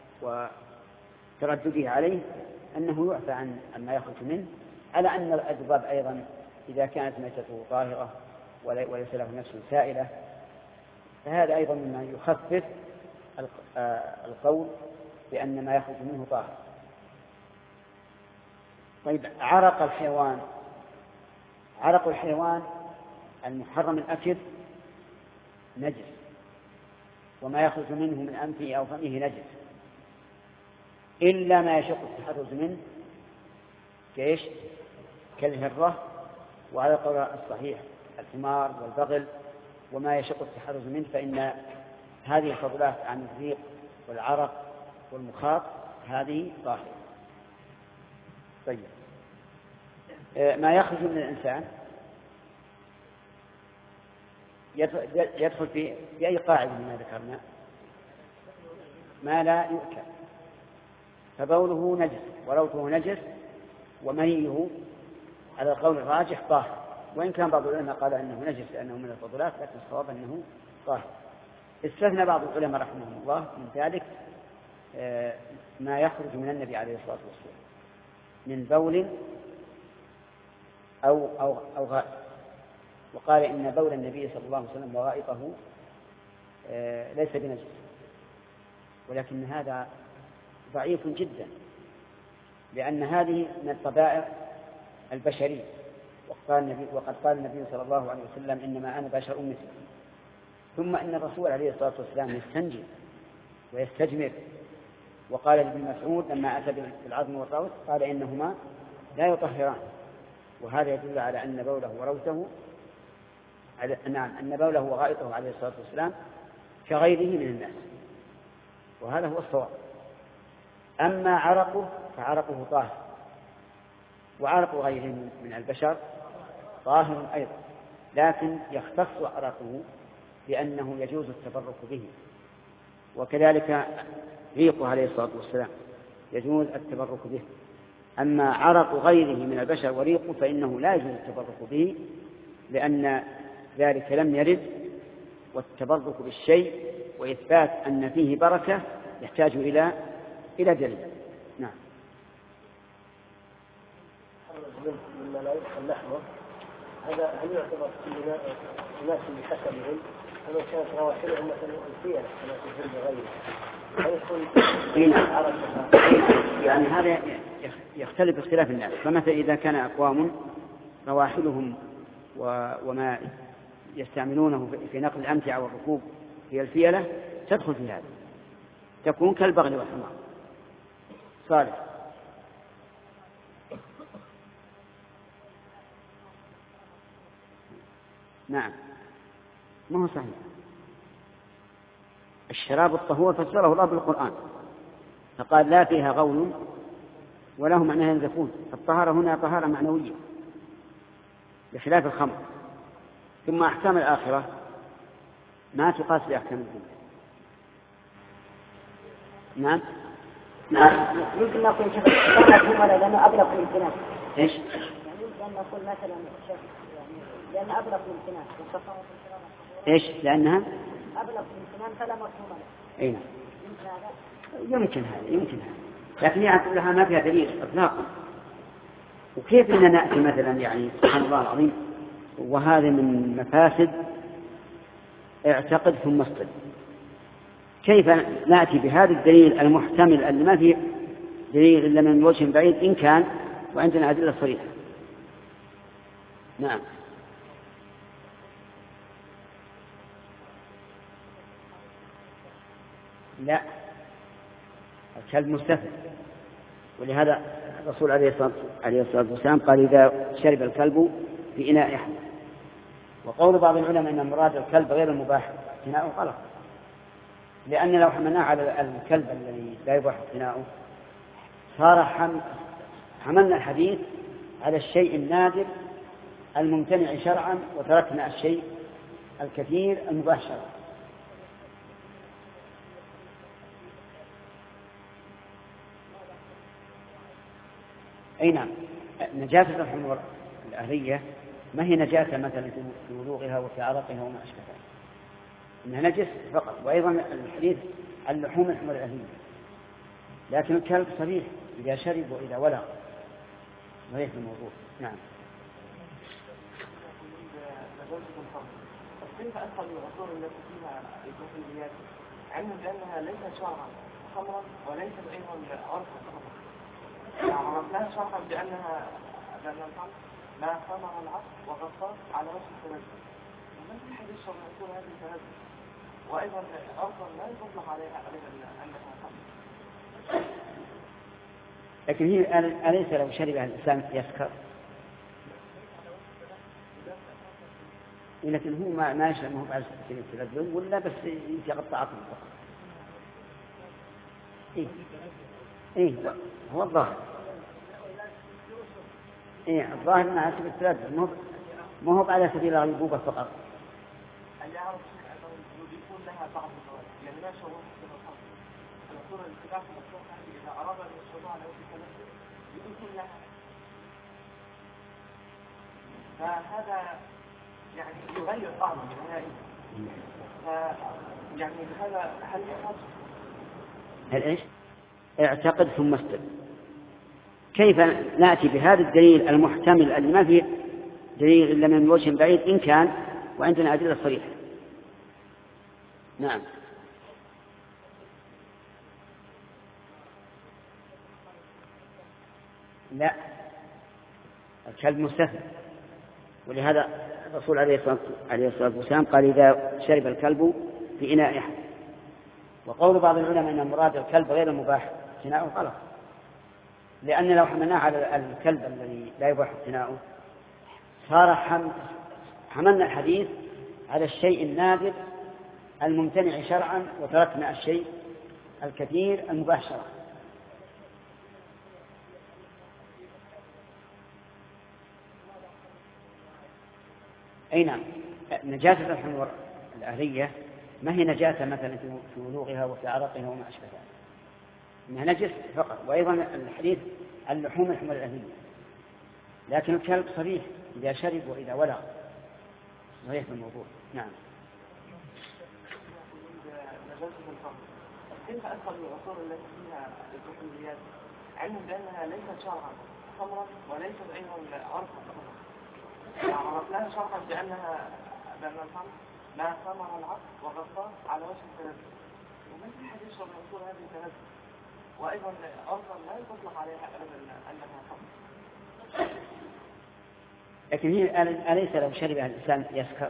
وتردده عليه أنه يعفى عن ما يخرج منه، على أن الذباب أيضا إذا كانت ميتته طاهرة وليس له نفس سائلة فهذا أيضا مما يخفف القول بأن ما يخرج منه طاهر. طيب عرق الحيوان، عرق الحيوان المحرم الأكل نجس، وما يخرج منه من أنفه أو فمه نجس، إلا ما يشق التحرز منه كيش كالهرة، وعلى القول الصحيح الحمار والبغل، وما يشق التحرز منه فإن هذه الفضلات عن الريق والعرق والمخاط هذه طاهرة. طيب ما يخرج من الإنسان يدخل في بأي قاعدة مما ذكرنا؟ ما لا يؤكل، فبوله نجس وروثه نجس ومنيه على القول الراجح طاهر، وإن كان بعض العلماء قال أنه نجس لأنه من الفضلات، لكن الصواب أنه طاهر. استثنى بعض العلماء رحمهم الله من ذلك ما يخرج من النبي عليه الصلاة والسلام من بول أو, أو, أو غائط، وقال إن بول النبي صلى الله عليه وسلم وغائطه ليس بنجس، ولكن هذا ضعيف جدا، لأن هذه من الطبائع البشرية، وقال النبي وقد قال النبي صلى الله عليه وسلم إنما أنا بشر مثلكم. ثم أن الرسول عليه الصلاة والسلام يستنجي ويستجمر، وقال لابن مسعود لما أتى بالعظم والروث قال إنهما لا يطهران، وهذا يدل على أن بوله وروثه على نعم أن بوله وغائطه عليه الصلاة والسلام كغيره من الناس، وهذا هو الصواب. أما عرقه فعرقه طاهر، وعرق غيره من البشر طاهر أيضا، لكن يختص عرقه لأنه يجوز التبرك به، وكذلك ريقه عليه الصلاة والسلام يجوز التبرك به. أما عرق غيره من البشر وريقه فإنه لا يجوز التبرك به، لأن ذلك لم يرد، والتبرك بالشيء وإثبات أن فيه بركة يحتاج إلى إلى دليل. نعم. مما لا يدخل لحمه هذا هل يعتبر الناس بحسبهم؟ فلو كانت رواحلهم مثلا ألفية كما في الهند غيره هل يكون عرفها؟ يعني هذا يختلف اختلاف الناس. فمثلا إذا كان أقوام رواحلهم وما يستعملونه في نقل الأمتعة والركوب هي الفيلة تدخل في هذا، تكون كالبغل والحمار. صالح. نعم ما هو صحيح. الشراب الطهور فسره الله بالقرآن فقال لا فيها غول ولا هم عنها ينزفون. الطهارة هنا طهارة معنوية بخلاف الخمر. ثم أحكام الآخرة ما تقاس بأحكام الدنيا. نعم نعم يمكن ما أقول شيخ الإسلام ولا لأنه أبلغ في الامتنان. إيش؟ يعني يمكن أن نقول مثلا شيخ يعني لأن أبلغ في الامتنان. إيش؟ لأنها أبلغ في الامتنان فلا مفهوم له. أي نعم. يمكن هذا يمكن هذا لكن يعني لها ما فيها دليل إطلاقا. وكيف إننا نأتي مثلا يعني سبحان الله العظيم وهذا من مفاسد اعتقد ثم اصطد. كيف نأتي بهذا الدليل المحتمل اللي ما فيه دليل إلا من وجه بعيد إن كان وعندنا أدلة صريحة. نعم. لا الكلب مستثنى، ولهذا الرسول عليه الصلاة والسلام قال إذا شرب الكلب في إناء أحد. وقول بعض العلماء أن مراد الكلب غير المباح اقتناؤه غلط، لأن لو حملناه على الكلب الذي لا يباح اقتناؤه صار حم... حملنا الحديث على الشيء النادر الممتنع شرعا وتركنا الشيء الكثير المباح شرعا. أي نعم. نجاسة الحمر الأهلية ما هي نجاسة مثلا في ولوغها وفي عرقها وما أشبه ذلك، إنها نجس فقط. وأيضا الحديث اللحوم الحمر الأهلية، لكن الكلب صريح إذا شرب وإذا ولغ وليس الموضوع. نعم. كيف أدخل العصور التي فيها الكحوليات علما بأنها ليست شرعا خمرا وليست أيضا عرفا خمرا؟ عرفناها شرعا بأنها بأن الخمر ما خمر العصر وغصات على وجه التنزل، ومن في الحديث الشرعي يقول هذه التنزل، وأيضا عرفا لا يطلق عليها أبدا أنها خمر. لكن هي أليس لو شربها الإنسان يسكر؟ لكن هو ما ما يشرب، ما هو بعد سبيل التلذذ ولا بس يقطع عقله فقط. إيه إيه هو الظاهر. إيه الظاهر أنه على سبيل التلذذ، مو ما هو على سبيل الغيبوبة فقط. اللي أعرف أنه يكون لها بعض الفوائد، يعني لا شعور بالخمر. الصورة الاتباع في المصروف إذا أراد أن يشربها على وجه التلذذ يكون لها، فهذا يعني يغير طعمه نهائيا. يعني هذا هل يحصل؟ هل ايش؟ اعتقد ثم استدل. كيف نأتي بهذا الدليل المحتمل اللي ما فيه دليل إلا من وجه بعيد إن كان وعندنا أدلة صريحة؟ نعم. لا، الكلب مستثنى، ولهذا الرسول عليه الصلاة والسلام قال إذا شرب الكلب في إناء أحد. وقول بعض العلماء أن مراد الكلب غير المباح اقتناؤه غلط، لأن لو حملناه على الكلب الذي لا يباح اقتناؤه صار حملنا الحديث على الشيء النادر الممتنع شرعا وتركنا الشيء الكثير المباح شرعا. أي نعم. نجاسة الحمر الأهلية ما هي نجاسة مثلا في ولوغها وفي عرقها وما أشبه ذلك، إنها نجس فقط. وأيضا الحديث اللحوم الحمر الأهلية، لكن الكلب صريح إذا شرب وإذا ولغ وليس الموضوع. نعم. كيف أدخل العصور التي فيها الكحوليات علما بأنها ليست شرعا خمرا وليست أيضا عرفا خمرا؟ عرفناها شرعا بأنها بأن الخمر ما خمر العصر وغصات على وجه التنزل، ومن في الحديث الشرعي يقول هذه التنزل، وأيضا عرفا لا يطلق عليها أبدا أنها خمر. لكن هي أليس لو شربها الإنسان يسكر؟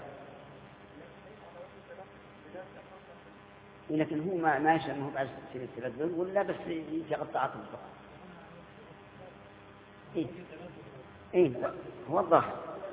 لكن هو ما ما يشرب، ما هو بعد سبيل التلذذ ولا بس يقطع عقله فقط. إيه إيه هو الظاهر.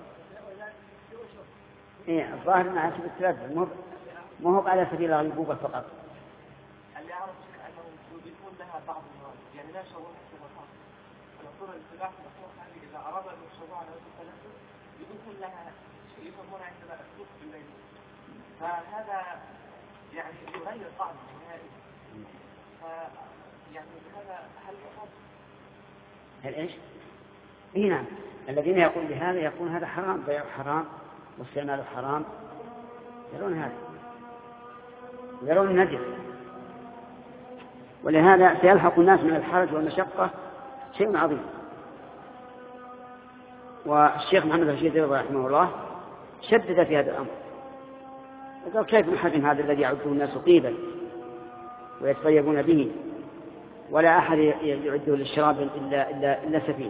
إيه الظاهر أنه على سبيل التلذذ، مو ما هو على سبيل الغيبوبة فقط. اللي أعرف أنه يكون لها بعض المواد، يعني لا شعور بالخمر. الصورة الاتباع في المصروف إذا أراد أن يشربها على وجه التلذذ يكون لها شيء يسمونه عندنا السوق بالليل، فهذا يعني يغير طعمه نهائيا. فيعني هذا هل يحصل؟ هل ايش؟ اي نعم. الذين يقول بهذا يقول هذا حرام، بيع حرام واستعماله حرام، يرون هذا، يرون النجس. ولهذا سيلحق الناس من الحرج والمشقة شيء عظيم. والشيخ محمد رشيد رحمه الله شدد في هذا الأمر، وقال كيف نحرم هذا الذي يعده الناس طيبا ويتطيبون به ولا أحد يعده للشراب إلا, إلا, إلا سفيه.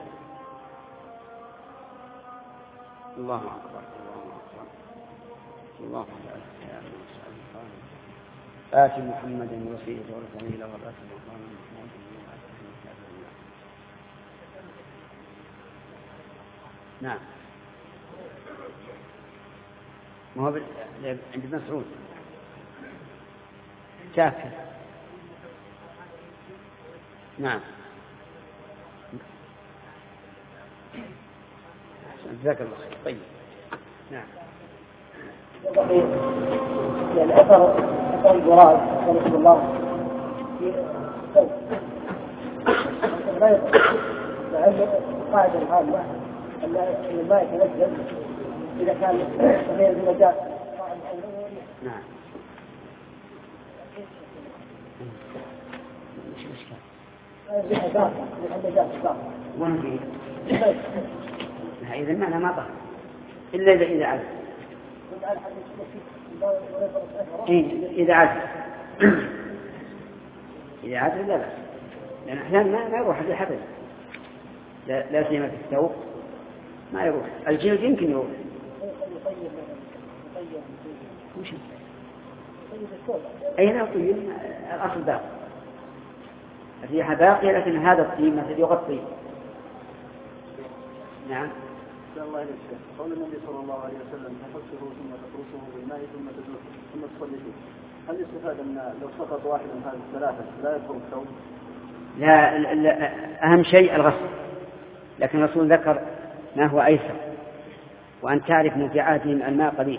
الله أكبر الله أكبر. آت محمد الوسيلة والفضيلة والرسل والقرآن. نعم. ما هو عند مسعود شاكر. نعم. جزاك الله خير. طيب. نعم. يعني أثر أثر الجراد رحمه الله غير قاعدة العامة أن الماء يتنزل إذا كان غير النجاة. نعم. مش مشكلة. وين فيه؟ إذا المعنى ما طهر إلا إذا إذا عزل. إيه إذا عزل. إذا عزل لا بأس، لأن أحيانا ما ما يروح هذا حدث، لا لا سيما في الثوب ما يروح. الجلد يمكن يروح. أي لا طيب الأصل باقي، الريحة باقية، لكن هذا الطين مثل يغطي. نعم. الله عليه الشيخ، قول النبي صلى الله عليه وسلم تحسه ثم تقرصه بالماء ثم تزوله ثم تصلي فيه، هل يستفاد أن لو سقط واحد من هذه الثلاثة لا يدخل الثوب؟ لا, لا أهم شيء الغسل، لكن الرسول ذكر ما هو أيسر، وأن تعرف نفعاتهم الماء قليل،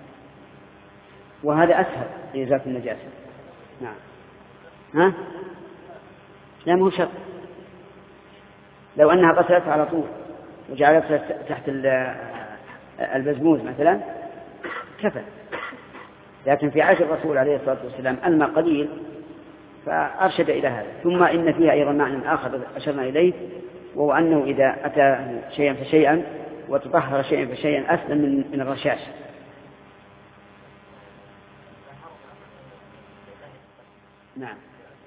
وهذا أسهل لإزالة النجاسة. نعم. ها؟ لا مو شرط، لو أنها غسلت على طول وجعلتها تحت البزموز مثلا كفى، لكن في عهد الرسول عليه الصلاة والسلام الماء قليل فأرشد إلى هذا. ثم إن فيها أيضا معنى آخر أشرنا إليه، وهو أنه إذا أتى شيئا فشيئا وتطهر شيئا فشيئا أسلم من, من الرشاش. نعم.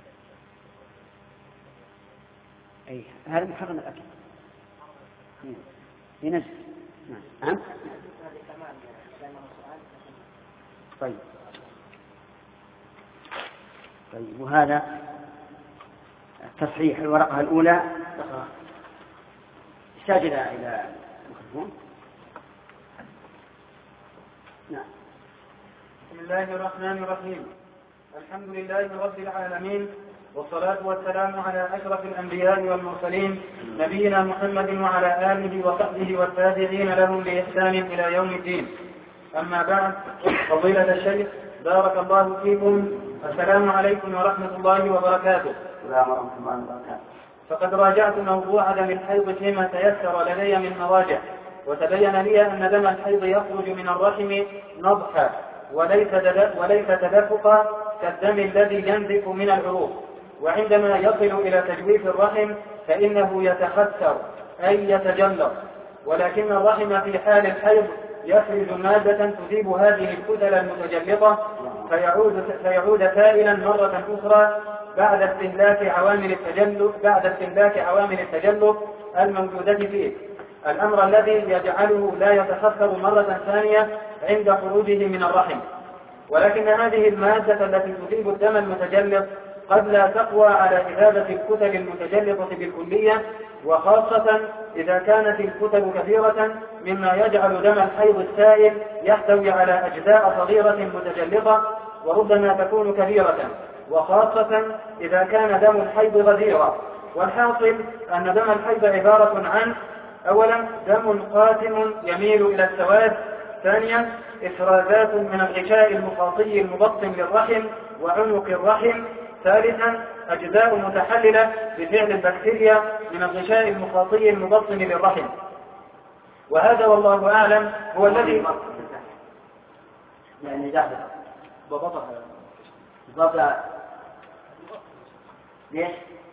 أي هذا محرم الأكل ينجس. نعم. طيب. طيب وهذا تصحيح الورقة الأولى يحتاج إلى إلى ميكروفون. نعم. بسم الله الرحمن الرحيم. الحمد لله رب العالمين، والصلاة والسلام على أشرف الأنبياء والمرسلين نبينا محمد وعلى آله وصحبه والتابعين لهم بإحسان إلى يوم الدين. أما بعد، فضيلة الشيخ بارك الله فيكم، السلام عليكم ورحمة الله وبركاته. السلام ورحمة الله وبركاته. فقد راجعت موضوع دم الحيض فيما تيسر لدي من مراجع، وتبين لي أن دم الحيض يخرج من الرحم نضحا وليس وليس تدفقا كالدم الذي ينزف من العروق، وعندما يصل إلى تجويف الرحم فإنه يتخثر أي يتجلط، ولكن الرحم في حال الحيض يخرج مادة تذيب هذه الكتل المتجلطة فيعود, فيعود سائلا مرة أخرى بعد استهلاك عوامل التجلط بعد استهلاك عوامل التجلط الموجودة فيه، الأمر الذي يجعله لا يتخثر مرة ثانية عند خروجه من الرحم. ولكن هذه المادة التي تذيب الدم المتجلط قد لا تقوى على إذابة الكتل المتجلطة بالكلية، وخاصة إذا كانت الكتل كثيرة مما يجعل دم الحيض السائل يحتوي على أجزاء صغيرة متجلطة وربما تكون كبيرة، وخاصة إذا كان دم الحيض غزيرا. والحاصل أن دم الحيض عبارة عن: أولا دم قاتم يميل إلى السواد، ثانيا إفرازات من الغشاء المخاطي المبطن للرحم وعنق الرحم، ثالثا أجزاء متحللة بفعل البكتيريا من الغشاء المخاطي المبطن للرحم. وهذا والله أعلم هو الذي يعني جاهز ضبطها ضبطها ليش؟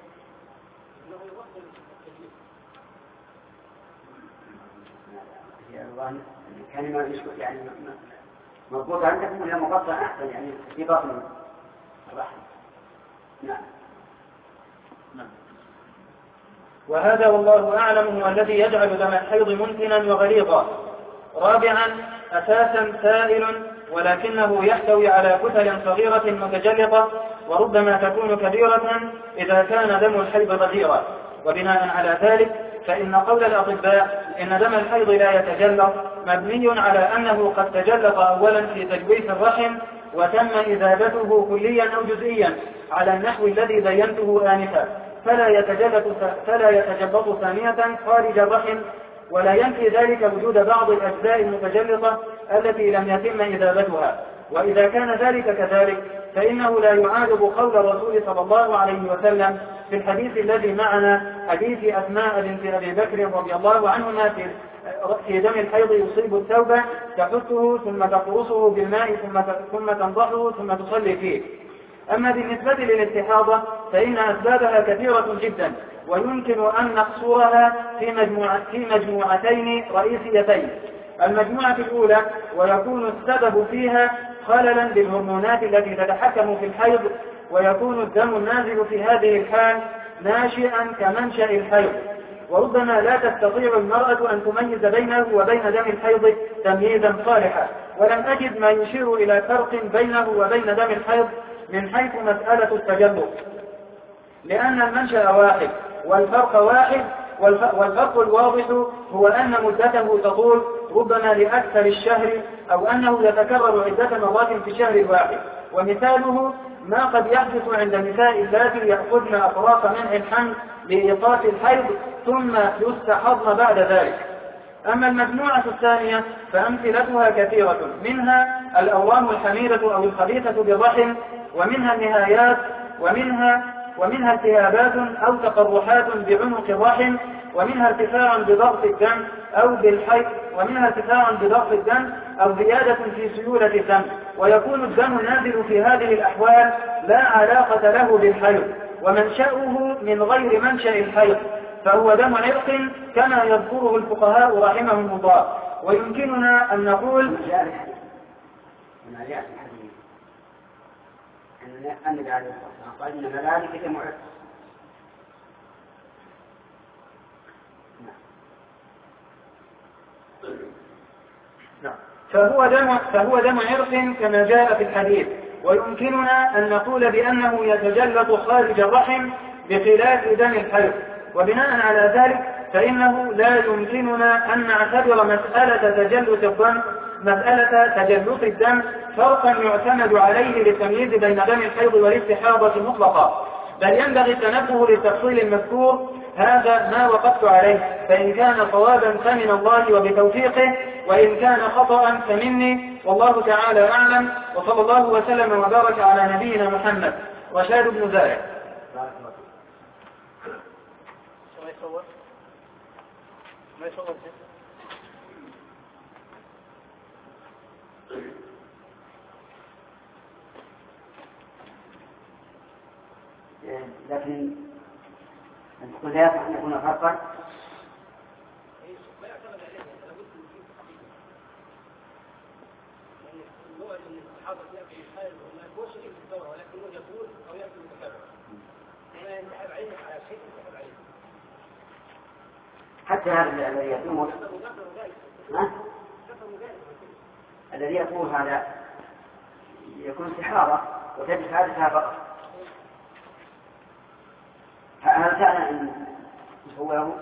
كلمة يعني مربوطة عندكم ولا مقطع أحسن يعني في بطن الرحم. نعم. نعم. وهذا والله أعلم هو الذي يجعل دم الحيض منتنا وغليظا. رابعا أساسا سائل ولكنه يحتوي على كتل صغيرة متجلطة وربما تكون كبيرة إذا كان دم الحيض غزيرا. وبناء على ذلك فإن قول الأطباء إن دم الحيض لا يتجلط مبني على أنه قد تجلط أولا في تجويف الرحم وتم إذابته كليا أو جزئيا على النحو الذي بينته آنفا، فلا يتجلط فلا يتجلط ثانية خارج الرحم، ولا ينفي ذلك وجود بعض الأجزاء المتجلطة التي لم يتم إذابتها. وإذا كان ذلك كذلك فإنه لا يعارض قول الرسول صلى الله عليه وسلم في الحديث الذي معنا، حديث أسماء بنت أبي بكر رضي الله عنهما في دم الحيض يصيب الثوب تحثه ثم تقرصه بالماء ثم ثم تنضحه ثم تصلي فيه. أما بالنسبة للاستحاضة فإن أسبابها كثيرة جدا، ويمكن أن نقصرها في, مجموعة في مجموعتين رئيسيتين. المجموعة الأولى ويكون السبب فيها خللا بالهرمونات التي تتحكم في الحيض، ويكون الدم النازل في هذه الحال ناشئا كمنشأ الحيض، وربما لا تستطيع المرأة أن تميز بينه وبين دم الحيض تمييزا صالحا. ولم أجد ما يشير إلى فرق بينه وبين دم الحيض من حيث مسألة التجلط، لأن المنشأ واحد والفرق واحد، والفرق الواضح هو أن مدته تطول ربما لأكثر الشهر، أو أنه يتكرر عدة مرات في الشهر الواحد. ومثاله ما قد يحدث عند النساء اللاتي يأخذن أطراف منع الحمل لإيقاف الحيض ثم يستحضن بعد ذلك. أما المجموعة الثانية فأمثلتها كثيرة، منها الأورام الحميدة أو الخبيثة بالرحم، ومنها النهايات، ومنها ومنها التهابات أو تقرحات بعنق الرحم، ومنها ارتفاع بضغط الدم أو بالحيض، ومنها ارتفاع بضغط الدم أو زيادة في سيولة الدم. ويكون الدم النازل في هذه الأحوال لا علاقة له بالحيض، ومنشأه من غير منشأ الحيض، فهو دم عرق كما يذكره الفقهاء رحمهم الله. ويمكننا أن نقول النبي عليه الصلاة والسلام قال إن ذلك دم عرق. فهو دم فهو دم عرق كما جاء في الحديث. ويمكننا أن نقول بأنه يتجلط خارج الرحم بخلاف دم الحيض. وبناء على ذلك فإنه لا يمكننا أن نعتبر مسألة تجلط الدم مسألة تجلط الدم فرقا يعتمد عليه للتمييز بين دم الحيض والاستحاضة مطلقا، بل ينبغي التنبه للتفصيل المذكور. هذا ما وقفت عليه، فإن كان صوابا فمن الله وبتوفيقه، وإن كان خطأ فمني، والله تعالى أعلم. وصلى الله وسلم وبارك على نبينا محمد. رشاد بن زايد. ما يصور ما يصور لكن نقول لا يصح أن يكون فرقا. حتى هذا الذي يقول الذي يقول هذا يكون استحارة وتجد حادثها فقط. هل كان أن يصوره؟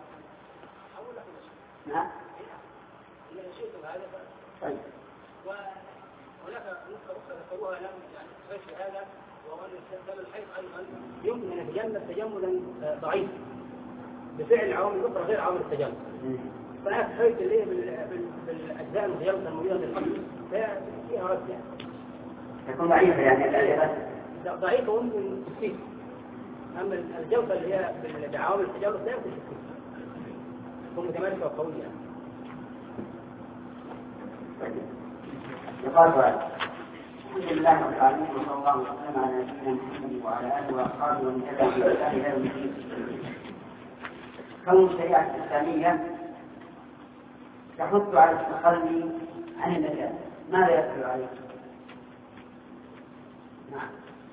نعم. طيب. وهناك نقطة أخرى ذكروها لم يعني تفسر هذا، وهو أن دم الحيض أيضا يمكن أن يتجمد تجمدا ضعيفا بفعل عوامل أخرى غير عوامل التجمد. فأنا تخيلت اللي هي بالأجزاء المتجمدة الموجودة في القلب فيها رد يعني. تكون ضعيفة يعني ضعيفة وممكن تفيد. أما الجوفة اللي هي بعوامل التجمد لا يمكن تفيد. تكون متماسكة وقوية. يقال الحمد لله رب العالمين، وصلى الله وسلم على نبينا محمد وعلى اله واصحابه ومن تبعهم بإحسان الى يوم الدين. كون الشريعه الاسلاميه تحث على التخلي عن النجاسه، ماذا يدل عليه؟ نعم.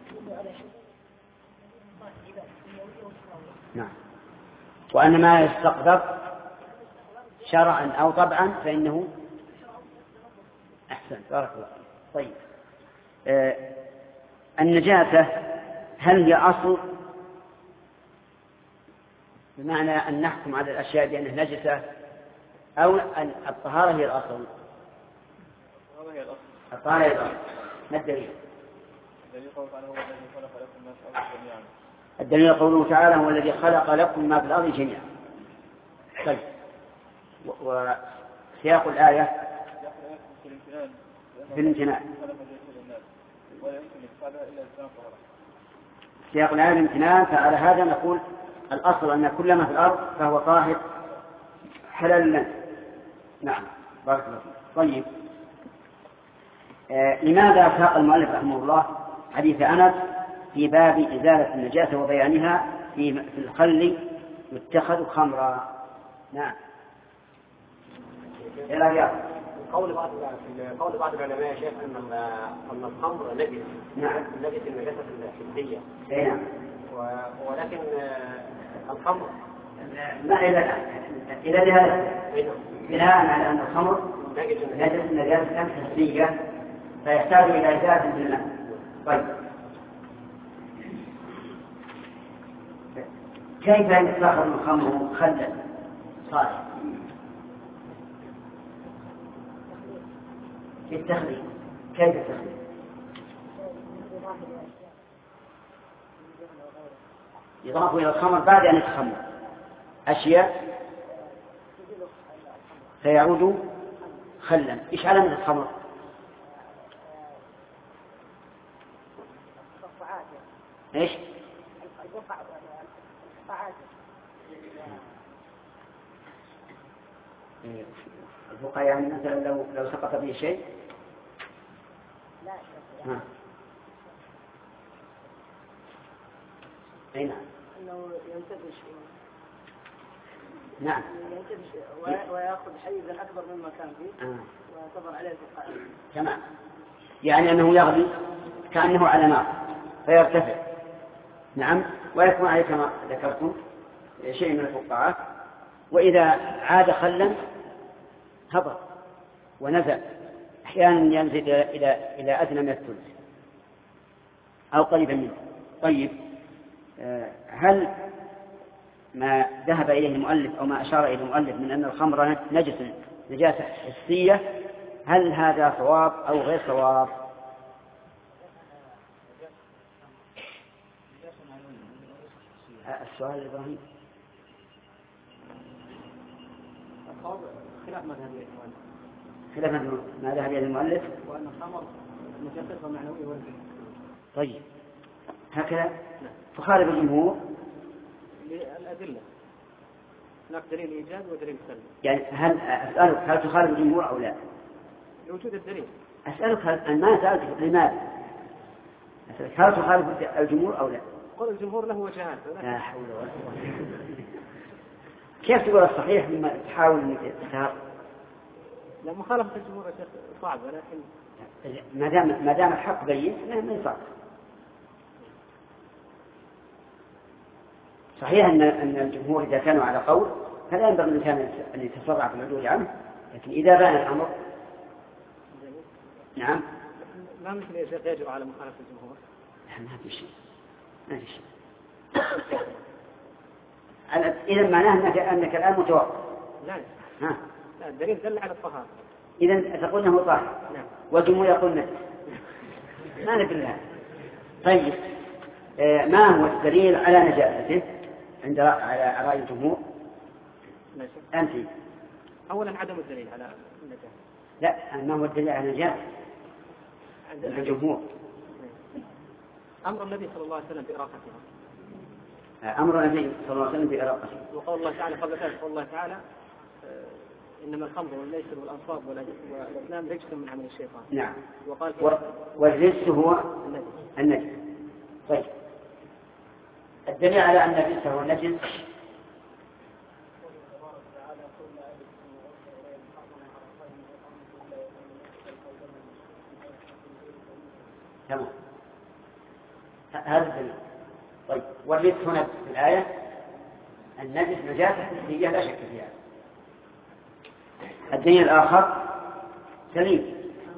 نعم. وأن ما يستقدر شرعا أو طبعا فإنه أحسن. بارك الله. طيب. آه النجاسة هل هي أصل، بمعنى أن نحكم على الأشياء بأنها نجسة، أو أن الطهارة هي الأصل؟ الطهارة هي الأصل. ما الدليل؟ الدليل قوله تعالى هو الذي خلق لكم ما في الأرض جميعا. طيب. وسياق الآية في الامتناع. سياق الآية الامتناع، فعلى هذا نقول الأصل أن كل ما في الأرض فهو طاهر حلال لنا. نعم. بارك الله فيك. طيب. آه لماذا ساق المؤلف رحمه الله حديث أنس في باب إزالة النجاسة وبيانها في في الخل يتخذ خمرا. نعم. إلى رياض. قول بعض قول بعض العلماء يا شيخ ان ان الخمر نجس. نعم. نجس النجاسه الحسيه. نعم. ولكن الخمر لا إلى إلى لهذا بناء على أن الخمر نجس نجاسة حسية فيحتاج إلى إزالة بالماء. طيب كيف يتخذ الخمر خلا صالح في التخليل؟ كيف التخليل؟ يضاف إلى الخمر بعد أن يتخمر أشياء فيعود خلا. إيش علامة الخمر؟ إيش؟ البقع يعني مثلا لو لو سقط به شيء. لا ها. أي نعم. أنه ينتبش. نعم. ينتبش ويأخذ حيزا أكبر مما كان فيه. آه. ويعتبر عليه البقع. تمام. يعني أنه يغلي كأنه على نار فيرتفع. نعم. ويكون عليه كما ذكرتم شيء من الفقاعات. وإذا عاد خلا هبط ونزل أحيانا ينزل إلى إلى أدنى من الثلث أو قريبا منه. طيب هل ما ذهب إليه المؤلف أو ما أشار إليه المؤلف من أن الخمر نجس نجاسة حسية هل هذا صواب أو غير صواب؟ السؤال إبراهيم. خلاف مذهب المؤلف. خلاف ما ذهب إليه المؤلف. وأن الخمر نجاسة معنوية والفعل. طيب هكذا تخالف الجمهور الأدلة. هناك دليل إيجاد ودليل سلب. يعني هل أسألك هل تخالف الجمهور أو لا؟ لوجود الدليل. أسألك هل ما سألتك لماذا؟ أسألك هل تخالف الجمهور أو لا؟ قول الجمهور له وجهات. لا حول ولا قوة. كيف تقول الصحيح مما تحاول أن تختار؟ لا مخالفة الجمهور يا شيخ صعبة لكن ما دام ما دام الحق بين ما يصعب. صحيح أن أن الجمهور إذا كانوا على قول فلا ينبغي الإنسان أن يتسرع في العدول عنه، لكن إذا بان الأمر نعم. ما مثل يا شيخ يجب على مخالفة الجمهور؟ ما في شيء ما في شيء. إذا معناه أنك أنك الآن متوقف. لا ها. لا الدليل دل على الطهارة. إذا تقول أنه طاهر. نعم. والجمهور يقول نجس. ما ندري لها. طيب آه ما هو الدليل على نجاسته عند على رأي الجمهور؟ أنت. أولا عدم الدليل على النجاسة. لا ما هو الدليل على نجاسة عند الجمهور؟ أمر النبي صلى الله عليه وسلم بإراقتها. أمر النبي صلى الله عليه وسلم بإراقتها. وقال الله تعالى قبل ذلك قال الله تعالى إنما الخمر والميسر والأنصاب والأزلام رجس من عمل الشيطان. نعم. وقال و... والرجس هو النجس. النجس. طيب الدليل على أن الرجس هو النجس تمام هذا الدليل. طيب والرجس هنا في الآية النجس نجاسة حسية لا شك فيها. الدليل الآخر سليم.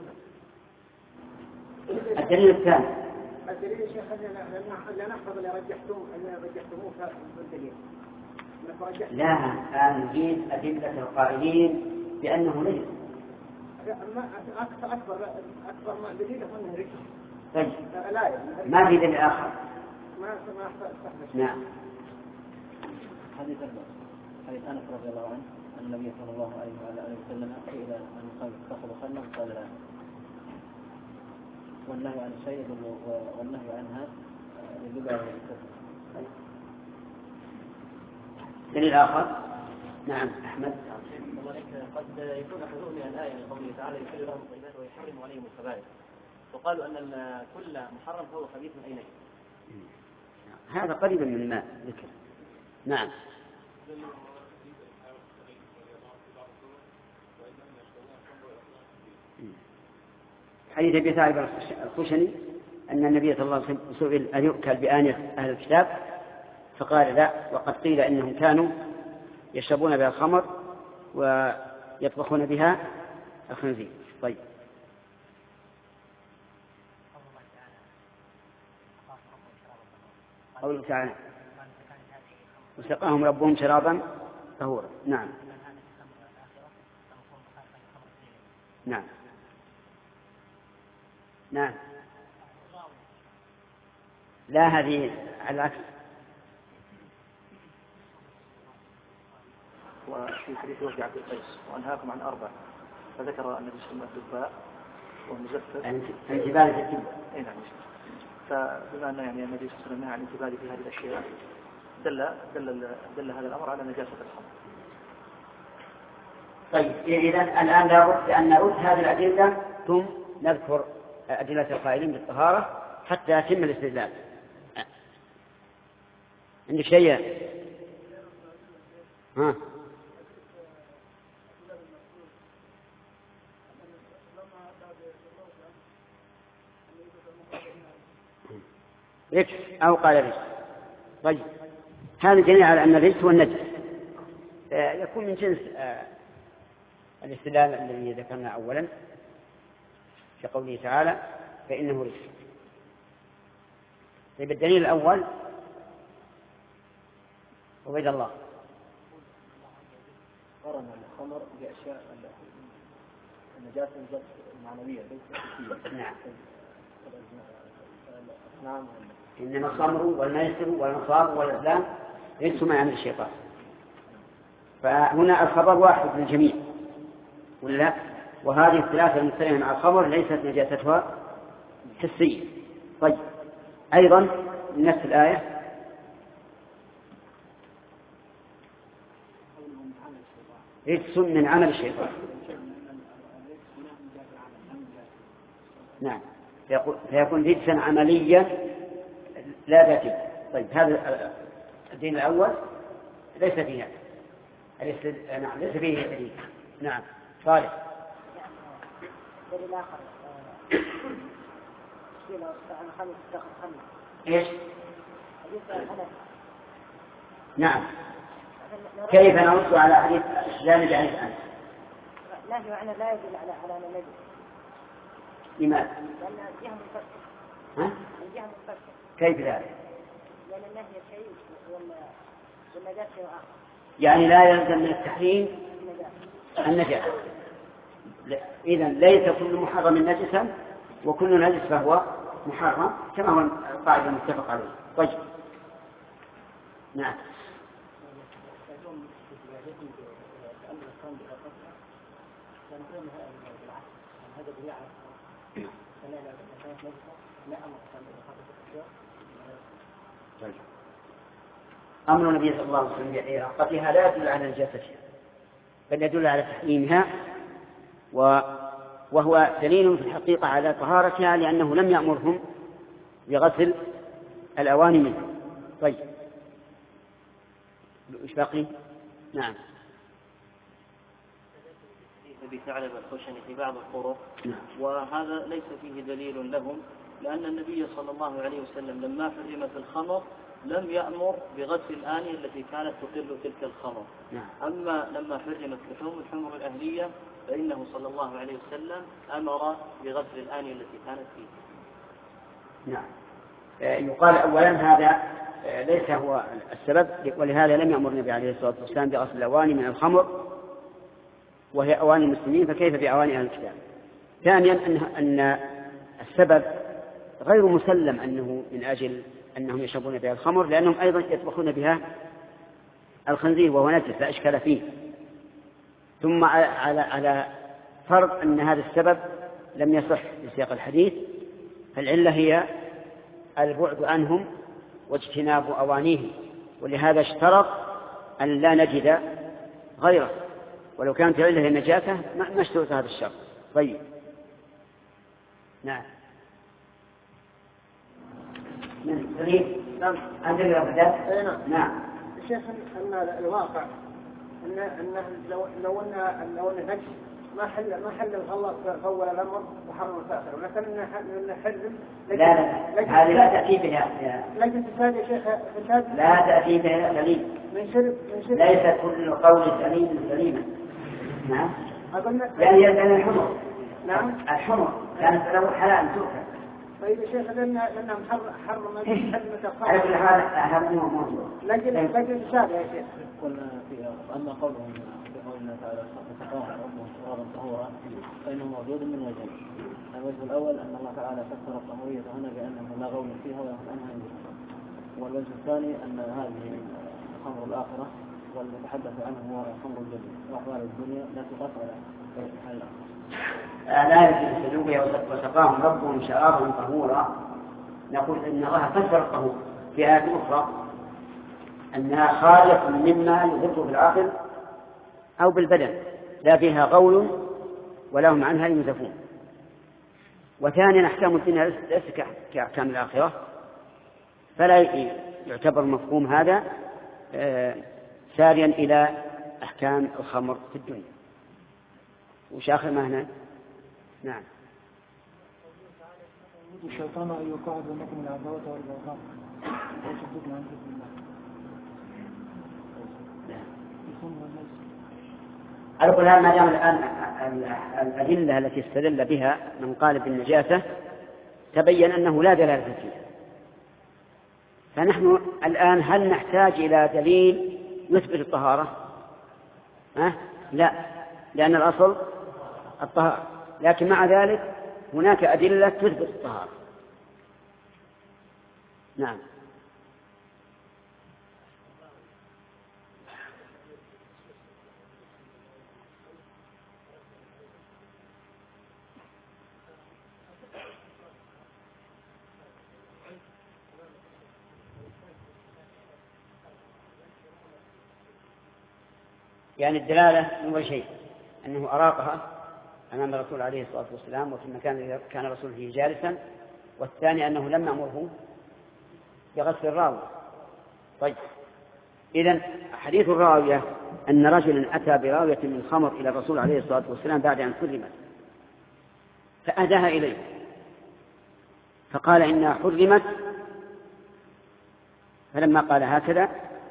الدليل الثاني الدليل يا شيخ لا نحفظ اللي رجحتوه اللي رجحتوه في الدليل. لا الآن نجيب أدلة القائلين بأنه نجس. أكثر أكبر أكبر ما دليل أنه رجس. طيب ما في دليل آخر. ما ما أحسن. نعم. حديث حديث أنس رضي الله عنه أن النبي صلى الله عليه وآله وسلم سئل عن الخمر اتخذ خلا قال لا. والنهي عن الشيء والنهي عنها يدل على الكفر. دليل آخر. نعم أحمد. قد يكون حذور من الآية من قوله تعالى يحل لهم الطيبات ويحرم عليهم الخبائث. وقالوا أن كل محرم فهو خبيث من أين؟ هذا قريبا من الماء ذكر. نعم. حديث أبي ثعلبة الخشني أن النبي صلى الله عليه وسلم سئل أن يؤكل بآنية أهل الكتاب فقال لا، وقد قيل إنهم كانوا يشربون بها الخمر ويطبخون بها الخنزير. طيب. قوله تعالى وسقاهم ربهم شرابا طهورا. نعم نعم نعم. لا، هذه على العكس. وفي حديث وفد عبد القيس وأنهاكم عن أربع، فذكر النبي صلى الله عليه وسلم الدباء والمزفر انتباه في التبع. اي نعم. فبما أن يعني النبي صلى الله عليه وسلم نهى عن الانتباه في هذه الأشياء دل دل دل هذا الأمر على نجاسة الخمر. طيب إذا الآن لابد أن نعود هذه الأدلة ثم نذكر أدلة القائلين بالطهارة حتى يتم الاستدلال. عندك شيء؟ ها. رجس أو قال رجس. طيب هذا دليل على أن الرجس هو النجس، يكون من جنس الاستدلال الذي ذكرنا أولا في قوله تعالى فإنه رجس. طيب الدليل الأول عبيد الله قرن الخمر بأشياء النجاسة المعنوية ليس حسية. نعم. نعم. إنما الخمر والميسر والأنصاب والأزلام رجس من عمل الشيطان. فهنا الخبر واحد للجميع ولا؟ وهذه الثلاثة المختلفة مع الخمر ليست نجاستها حسية. طيب أيضا نفس الآية رجس من عمل الشيطان. نعم فيكون رجسا عمليا لا ذاتيا. طيب هذا الدين الأول ليس فيه نعم ليس فيه دليل. نعم صالح. دليل آخر عن خمس دخل خمس. إيش؟ نعم. كيف نرد على حديث لا نجي عن الآن؟ لا معنى لا يدل على على النجس. لماذا؟ لأن الجهة منفصلة. ها؟ الجهة منفصلة. كيف ذلك؟ لأن النهي شيء والنجاسة شيء آخر. يعني لا يلزم من التحريم النجاسة. إذا ليس كل محرم نجسا وكل نجس فهو محرم كما هو القاعدة المتفق عليه. طيب نعم. أمر النبي صلى الله عليه وسلم بعلاقتها لا يدل على نجاستها بل يدل على تحريمها، وهو دليل في الحقيقة على طهارتها لأنه لم يأمرهم بغسل الأواني منه. طيب إيش باقي؟ نعم. أبي ثعلبة الخشني في بعض الطرق وهذا ليس فيه دليل لهم لأن النبي صلى الله عليه وسلم لما حرمت الخمر لم يأمر بغسل الآنية التي كانت تقل تلك الخمر. أما لما حرمت لحوم الحمر الأهلية فإنه صلى الله عليه وسلم أمر بغسل الآنية التي كانت فيه. نعم. يقال أولا هذا ليس هو السبب ولهذا لم يأمر النبي عليه الصلاة والسلام بغسل الأواني من الخمر وهي أواني المسلمين فكيف بأواني أهل الكتاب. ثانيا أن أن السبب غير مسلم أنه من أجل أنهم يشربون بها الخمر لأنهم أيضا يطبخون بها الخنزير وهو نجس لا إشكال فيه. ثم على على فرض أن هذا السبب لم يصح في سياق الحديث فالعلة هي البعد عنهم واجتناب أوانيهم ولهذا اشترط أن لا نجد غيره ولو كانت العلة هي النجاسة ما اشترط هذا الشرط. طيب نعم. من سليم نعم عند الأبدات نعم نعم الشيخ أن الواقع أن أنه لو لو أن لو أن نجس ما حل ما حل الله في أول الأمر وحرم الآخر ولكن نحرم لا لا هذه لا تأتي بها لكن فساد يا شيخ فساد لا تأتي بها سليم من شرب من شرب ليس كل قول سليم سليما نعم أقولنا يعني يعني الحمر نعم الحمر كانت له حلال تؤكل طيب يا شيخ لأن لأنهم حر حرم حرمة على كل الخمر حال هذا مو موجود لكن لكن فساد يا شيخ قلنا في أما قولهم في قولنا تعالى فتقاهم ربهم شرابا طهورا فإنه موجود من وجهين. الوجه الأول أن الله تعالى فسر الطهورية هنا بأنه لا غول فيها وأنها ينجس. والوجه الثاني أن هذه خمر الآخرة والمتحدث عنه هو خمر الدنيا وأحوال الدنيا لا تقاس على حال الآية في السلوكية وسقاهم ربهم شرابا طهورا نقول إن الله فسر الطهور في آية أخرى أنها خالية مما يضر بالعقل أو بالبدن لا فيها غول ولا هم عنها ينزفون. وثانيا أحكام الدنيا ليس كأحكام الآخرة فلا يعتبر مفهوم هذا ساريا إلى أحكام الخمر في الدنيا. وش آخر ما هنا؟ نعم الشيطان أن يقعد بينكم العداوة والبغضاء ويصدكم عن ذكر الله. على كل حال ما دام الآن الأدلة التي استدل بها من قال بالنجاسة تبين أنه لا دلالة فيها. فنحن الآن هل نحتاج إلى دليل يثبت الطهارة؟ أه؟ لا، لأن الأصل الطهارة، لكن مع ذلك هناك أدلة تثبت الطهارة. نعم يعني الدلالة أول شيء أنه أراقها أمام الرسول عليه الصلاة والسلام وفي المكان كان الرسول فيه جالسا، والثاني أنه لم يأمره بغسل الراوية. طيب إذن حديث الراوية أن رجلا أتى براوية من خمر إلى الرسول عليه الصلاة والسلام بعد أن حرمت فأهداها إليه فقال إنها حرمت، فلما قال هكذا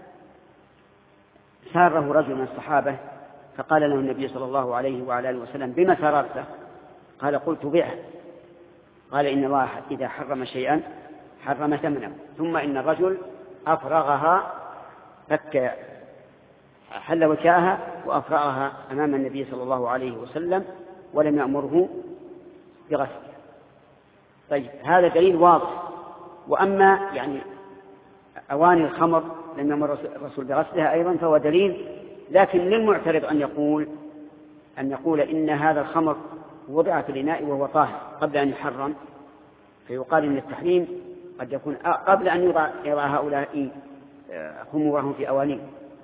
ساره رجل من الصحابة فقال له النبي صلى الله عليه وعلى آله وسلم بما سررته؟ قال قلت بها. قال إن الله إذا حرم شيئا حرم ثمنه. ثم إن الرجل أفرغها فك حل وكاءها وأفرغها أمام النبي صلى الله عليه وسلم ولم يأمره بغسل. طيب هذا دليل واضح. وأما يعني أواني الخمر لم يأمر الرسول بغسلها أيضا فهو دليل، لكن للمعترض أن يقول أن يقول إن هذا الخمر وضع في الإناء وهو طاهر قبل أن يحرم، فيقال إن التحريم قد يكون قبل أن يضع, يضع هؤلاء خمورهم في أواني.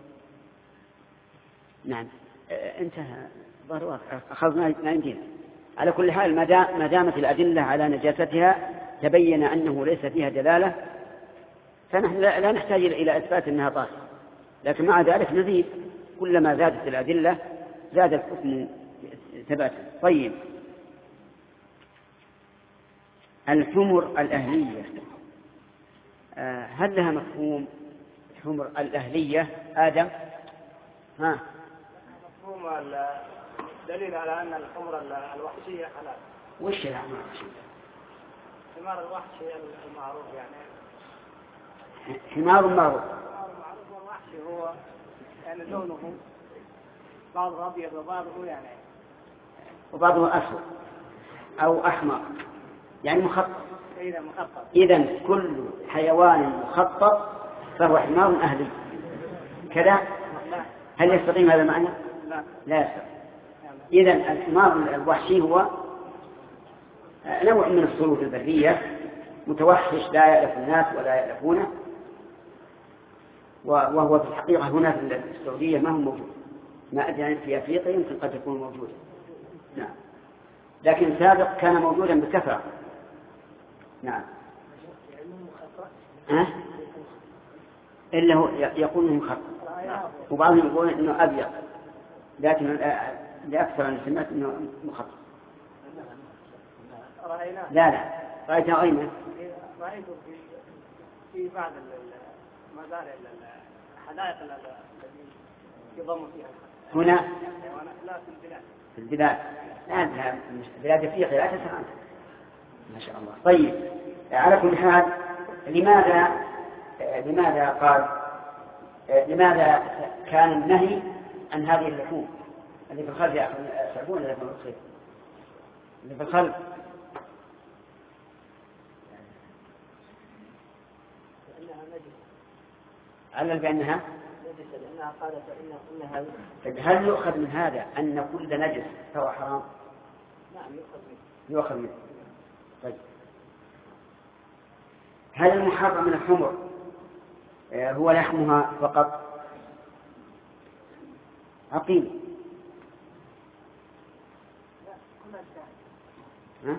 نعم انتهى أخذنا ما يمكن. على كل حال ما دامت الأدلة على نجاستها تبين أنه ليس فيها دلالة فنحن لا نحتاج إلى إثبات أنها طاهرة، لكن مع ذلك نزيد كلما زادت الأدلة زاد الحكم ثباتا. طيب الحمر الأهلية هل لها مفهوم؟ الحمر الأهلية آدم ها مفهوم الدليل على أن الحمر الوحشية حلال. وش الحمر الوحشية؟ حمار الوحشي المعروف يعني حمار معروف. حمار المعروف والوحشي هو يعني لونه بعضه أبيض وبعضه يعني وبعضه أسود أو أحمر يعني مخطط. إذا مخطط إذن كل حيوان مخطط فهو حمار أهلي كذا. هل يستقيم هذا المعنى؟ لا لا يستقيم. إذن الحمار الوحشي هو نوع من الصلوب البرية متوحش لا يألف الناس ولا يألفونه، وهو في الحقيقة هنا في السعودية ما هو موجود، ما أدري في أفريقيا يمكن قد يكون موجودا. نعم لكن سابق كان موجودا بكثرة. نعم أه؟ إلا هو يقول إنه مخط، وبعضهم يقول إنه أبيض، لكن لأكثر من سمعت إنه مخط. لا لا رأيته أين؟ رأيته في في بعض المزارع الحدائق التي يضم فيها. هنا؟ لا في البلاد. في البلاد. لا لا بلاد أفريقيا لا تسمع عنها. ما شاء الله. طيب على كل حال لماذا لماذا قال لماذا كان النهي عن هذه اللحوم اللي في الخلف يأكلون اللي في الخلف اللي في الخلف علل بأنها نجسة لأنها قالت إنها هل يؤخذ من هذا أن كل نجس فهو حرام؟ نعم يؤخذ منه. يؤخذ منه. طيب هل المحرم من الحمر هو لحمها فقط؟ عقيم ها؟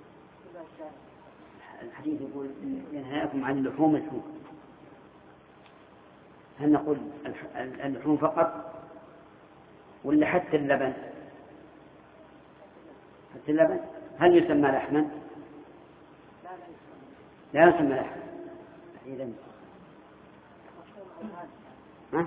الحديث يقول ينهاكم عن اللحوم الحمر، هل نقول اللحوم فقط ولا حتى اللبن؟ حتى اللبن هل يسمى لحما؟ لا يسمى لحما. إذن ها؟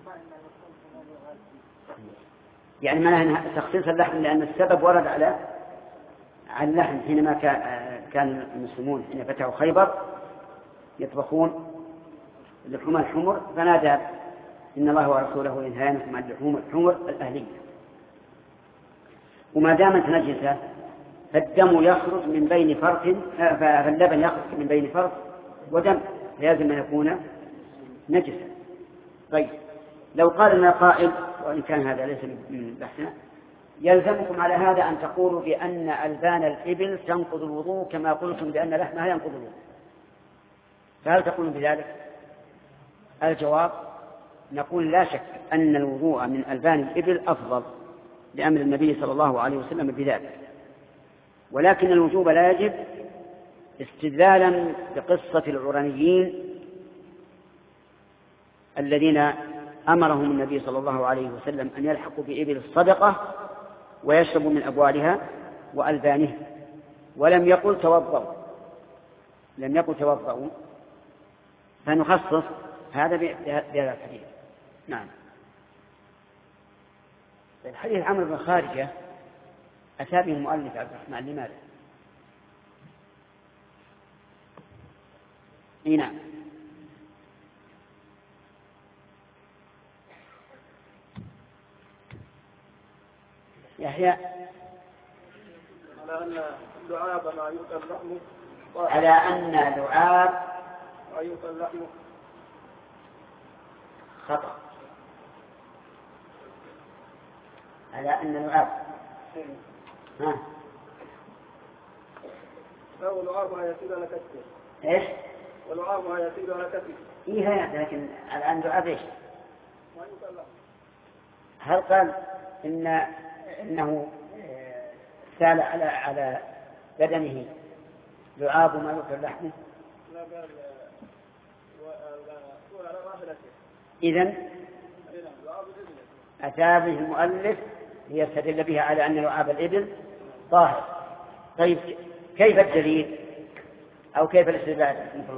يعني معناها تخصيص اللحم لأن السبب ورد على على اللحم حينما كان المسلمون حين فتحوا خيبر يطبخون اللحوم الحمر فنادى إن الله ورسوله ينهانكم عن اللحوم الحمر الأهلية. وما دامت نجسة فالدم يخرج من بين فرق فاللبن يخرج من بين فرق ودم لازم أن يكون نجسا. طيب لو قال لنا قائل وإن كان هذا ليس من بحثنا يلزمكم على هذا أن تقولوا بأن ألبان الإبل تنقض الوضوء كما قلتم بأن لحمها ينقض الوضوء، فهل تقولون بذلك؟ الجواب نقول لا شك أن الوضوء من ألبان الإبل أفضل لأمر النبي صلى الله عليه وسلم بذلك، ولكن الوجوب لا يجب استدلالا بقصة العرانيين الذين أمرهم النبي صلى الله عليه وسلم أن يلحقوا بإبل الصدقة ويشربوا من أبوالها وألبانها، ولم يقل توضؤوا لم يقل توضؤوا فنخصص هذا بهذا الحديث. نعم. الحديث عمرو بن خارجة أتى به المؤلف عبد الرحمن لماذا؟ إيه نعم. يحيى على أن لعاب ما يؤكل لحمه على أن لعاب ما يؤكل لحمه خطأ، على أن لعاب ها أو لعابها يسير على كتفه. إيش؟ ولعابها يسير على كتفه. إيه هي لكن على أن لعاب إيش؟ ما يؤكل لحمه. هل قال إن إنه سال على على بدنه لعاب ما يؤكل لحمه؟ لا قال وعلى راحلته. إذن أتى به المؤلف ليستدل بها على أن لعاب الإبل طاهر. طيب كيف الدليل أو كيف الاستدلال؟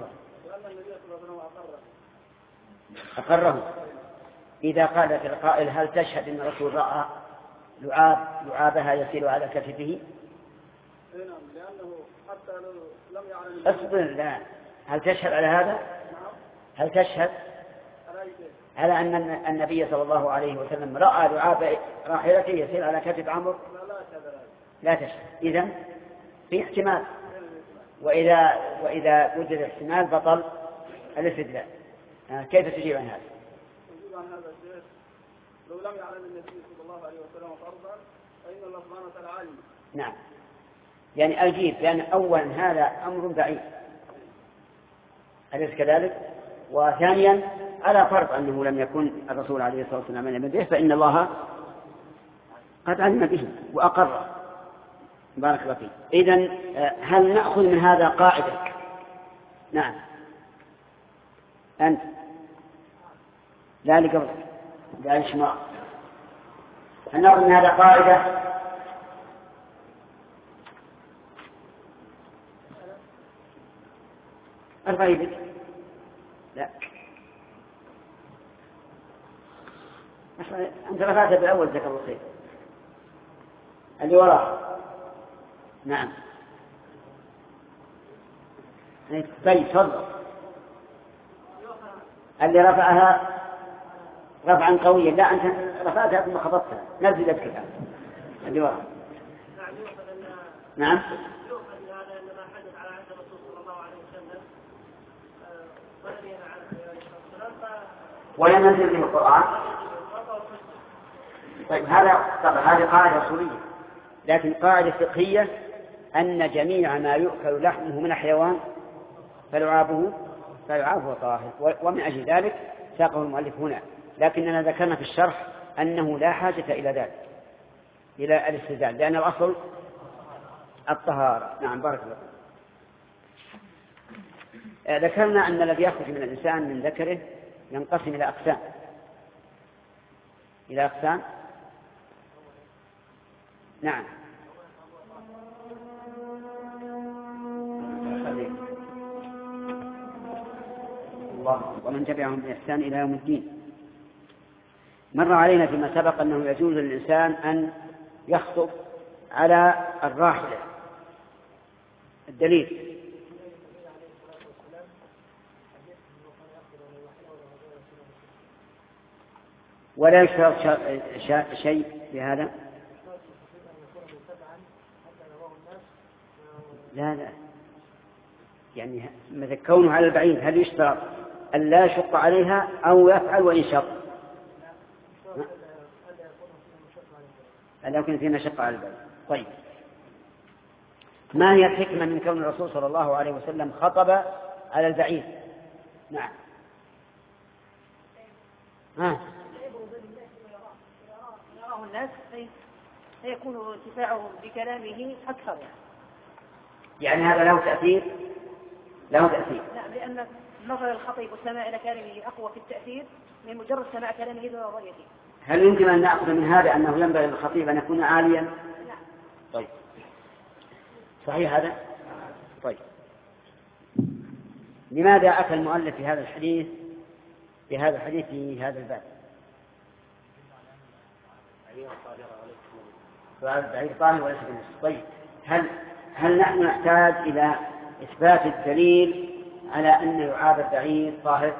أقره. إذا قال في القائل هل تشهد أن الرسول رأى لعاب لعابها يسير على كتفه؟ لأنه حتى لم يعلم. اصبر لا. هل تشهد على هذا؟ هل تشهد على أن النبي صلى الله عليه وسلم رأى لعاب راحلته يسير على كتف عمرو؟ لا تشهد. إذن في احتمال، وإذا وإذا وجد احتمال بطل الاستدلال. كيف تجيب عن هذا؟ تجيب عن هذا الشيء لو لم يعلم النبي صلى الله عليه وسلم فرضا فإن الله سبحانه وتعالى عالم. نعم، يعني أجيب لأن أولا هذا أمر بعيد أليس كذلك؟ وثانيا على فرض أنه لم يكن الرسول عليه الصلاة والسلام علم به فإن الله قد علم به وأقر. بارك الله فيك. إذن هل نأخذ من هذا قاعدة؟ نعم. أنت لا لقبلك لا لشمار. فنرى أن هذا قاعدة ارفع يدك. لا أنت رفعتها بالأول ذكر الله خير. اللي وراه نعم طيب تفضل. اللي رفعها رفعا قويا. لا أنت رفعتها ثم خفضتها. نزل يدك الآن. اللي وراه نعم ولا ننزل به القرآن. طيب هذا طبعا هذه قاعدة أصولية، لكن قاعدة فقهية أن جميع ما يؤكل لحمه من الحيوان فلعابه فلعابه طاهر، ومن أجل ذلك ساقه المؤلف هنا. لكننا ذكرنا في الشرح أنه لا حاجة إلى ذلك إلى الاستدلال، لأن الأصل الطهارة. نعم بارك الله. ذكرنا أن الذي يخرج من الإنسان من ذكره ينقسم إلى أقسام إلى أقسام نعم الله ومن تبعهم بإحسان إلى يوم الدين. مر علينا فيما سبق أنه يجوز للإنسان أن يخطب على الراحلة. الدليل ولا يشترط شيء بهذا. لا لا يعني مثل كونه على البعيد هل يشترط أن لا يشق عليها أو يفعل وإن شق؟ ألا يكون فيه مشقة على البعيد. طيب ما هي الحكمة من كون الرسول صلى الله عليه وسلم خطب على البعيد؟ نعم ها يراه الناس فيكون انتفاعهم بكلامه أكثر. يعني هذا له تأثير له تأثير نعم لأن نظر الخطيب والسماع إلى كلامه أقوى في التأثير من مجرد سماع كلامه دون رؤيته. هل يمكن أن نأخذ من هذا أنه ينبغي للخطيب أن يكون عاليا؟ نعم. طيب صحيح هذا؟ طيب لماذا أتى المؤلف في هذا الحديث في هذا الحديث في هذا الباب؟ بعيد طاهر وليس بالنسبة. طيب هل هل نحن نحتاج إلى إثبات الدليل على أن يعاب البعير طاهر؟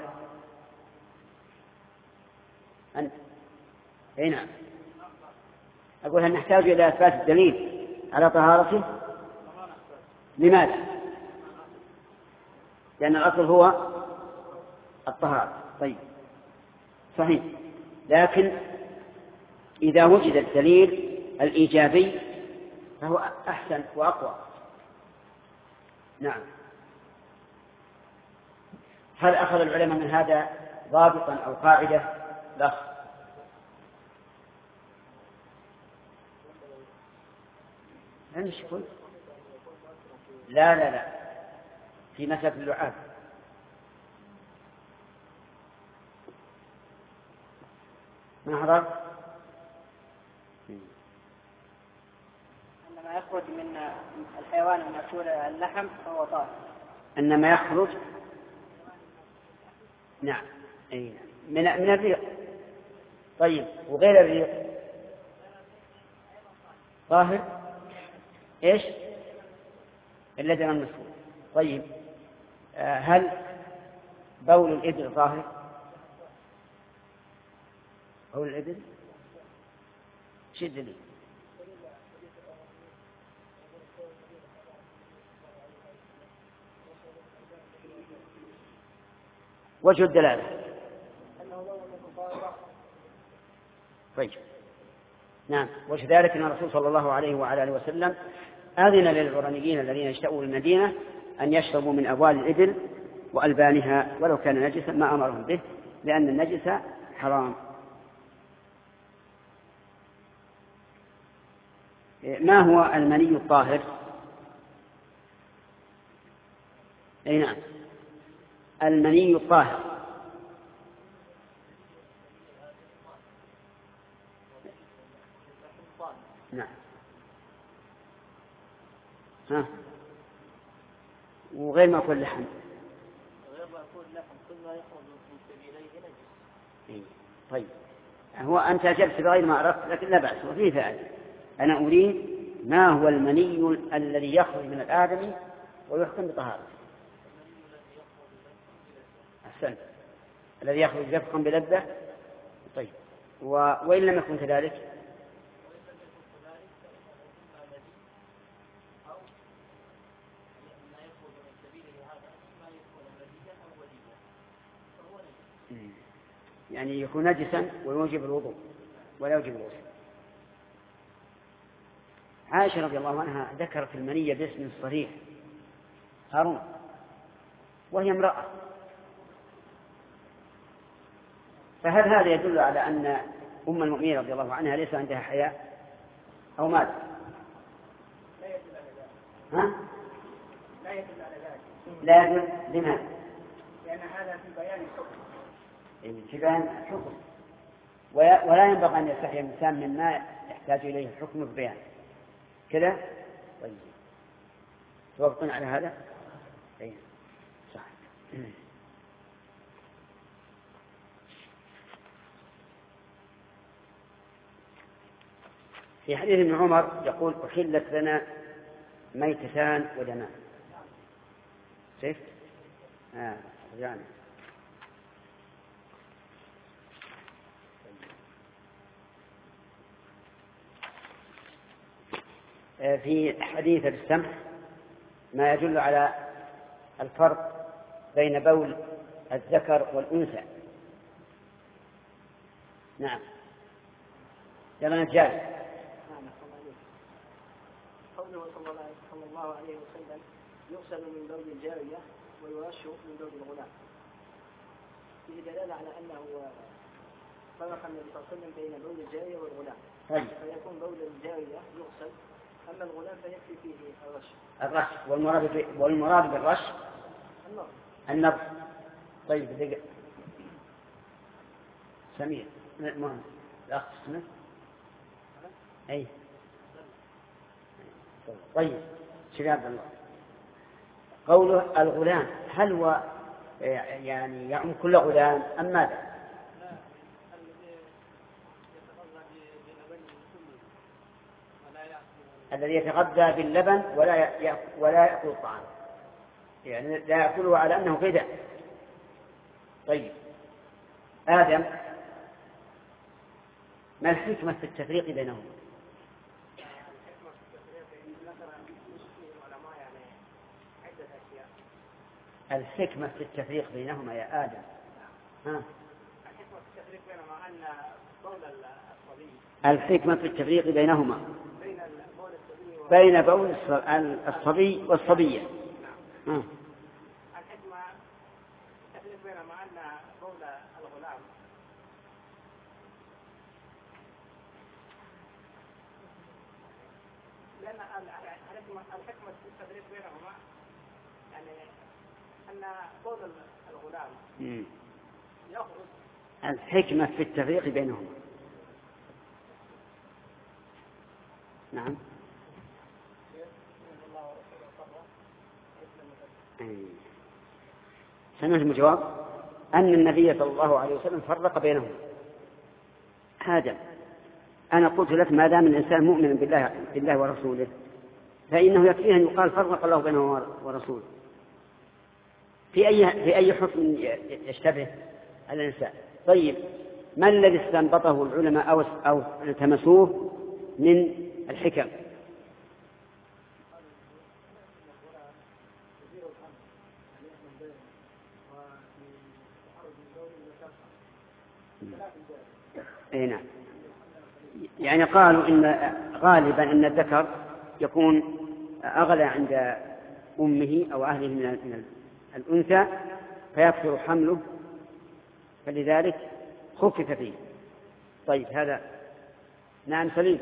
أنت أي نعم أقول هل نحتاج إلى إثبات الدليل على طهارته؟ لماذا؟ لأن الأصل هو الطهارة. طيب صحيح، لكن إذا وجد الدليل الإيجابي فهو أحسن وأقوى. نعم. هل أخذ العلماء من هذا ضابطا أو قاعدة؟ لا. لا لا لا في مسألة اللعاب. ما حضر؟ عندما يخرج من الحيوان المأكول اللحم فهو طاهر. إنما يخرج نعم أي من من الريق. طيب وغير الريق طاهر إيش؟ الذي لم نذكره. طيب هل بول الإبل طاهر؟ بول الإبل شو الدليل؟ وجه الدلالة. طيب نعم وجه ذلك أن الرسول صلى الله عليه وعلى آله وسلم أذن للعرنيين الذين اشتأوا المدينة أن يشربوا من أبوال الإبل وألبانها ولو كان نجسا ما أمرهم به لأن النجس حرام. ما هو المني الطاهر؟ أي نعم المني الطاهر الطاهر. نعم. ها. وغير مأكول لحم. غير مأكول لحم كل ما يخرج من سبيليه نجس. طيب هو أنت أجبت بغير ما عرفت لكن لا بأس وفيه فائدة. أنا أريد ما هو المني الذي يخرج من الآدمي ويحكم بطهارته. أحسنت. الذي يخرج دفقا بلذة. طيب و... وإن لم يكن كذلك يعني يكون نجسا ويوجب الوضوء ولا يوجب الغسل. عائشة رضي الله عنها ذكرت المنية باسم صريح هارون وهي امرأة، فهل هذا يدل على أن أم المؤمنين رضي الله عنها ليس عندها حياء أو ماذا؟ لا يدل على ذلك. ها؟ لا يدل على ذلك. لا يدل لماذا؟ لأن هذا في بيان الحكم. في بيان الحكم ولا ينبغي أن يستحي الإنسان مما يحتاج إليه الحكم ببيان كذا. طيب توافقون على هذا؟ أي صح. في حديث ابن عمر يقول أحلت لنا ميتتان ودمان. شفت؟ آه يعني في حديث السمح ما يدل على الفرق بين بول الذكر والأنثى. نعم. يلا نتجاهل. قوله صلى الله عليه وسلم يغسل من بول الجارية ويرش من بول الغلام، فيه دلالة على أنه فرق النبي صلى الله عليه وسلم بين بول الجارية والغلام. طيب. فيكون بول الجارية يغسل، أما الغلام فيكفي فيه الرش. الرش والمراد والمراد بالرش النظر. النظر. طيب دقيقة. سمير مهم الأخ سمير. أي. طيب شباب الله. قوله الغلام هل هو يعني يعم كل غلام أم ماذا؟ الذي يتغذى باللبن ولا يأكل ولا يأكل الطعام، يعني لا يأكله على أنه غذاء. طيب آدم ما الحكمة في التفريق بينهم؟ الحكمة في التفريق بينهما يا آدم. ها. الحكمة في التفريق بينهما أن بول الصبي. الحكمة في التفريق بينهما بين بول الصبي بين بول الصبي والصبية. نعم. الحكمة التفريق بينهما أن بول الغلام لأن الحكمة الحكمة في التفريق بينهما يعني أن بول الغلام يخرج. الحكمة في التفريق بينهما. نعم. سمعتم الجواب أن النبي صلى الله عليه وسلم فرق بينهم. آدم أنا قلت لك ما دام الإنسان مؤمنا بالله بالله ورسوله فإنه يكفيه أن يقال فرق الله بينه ورسوله. في أي في أي حكم يشتبه الإنسان. طيب ما الذي استنبطه العلماء أو أو التمسوه من الحكم؟ اي نعم. يعني قالوا ان غالبا ان الذكر يكون اغلى عند امه او اهله من الانثى فيكثر حمله فلذلك خفف فيه. طيب هذا نعم سليم.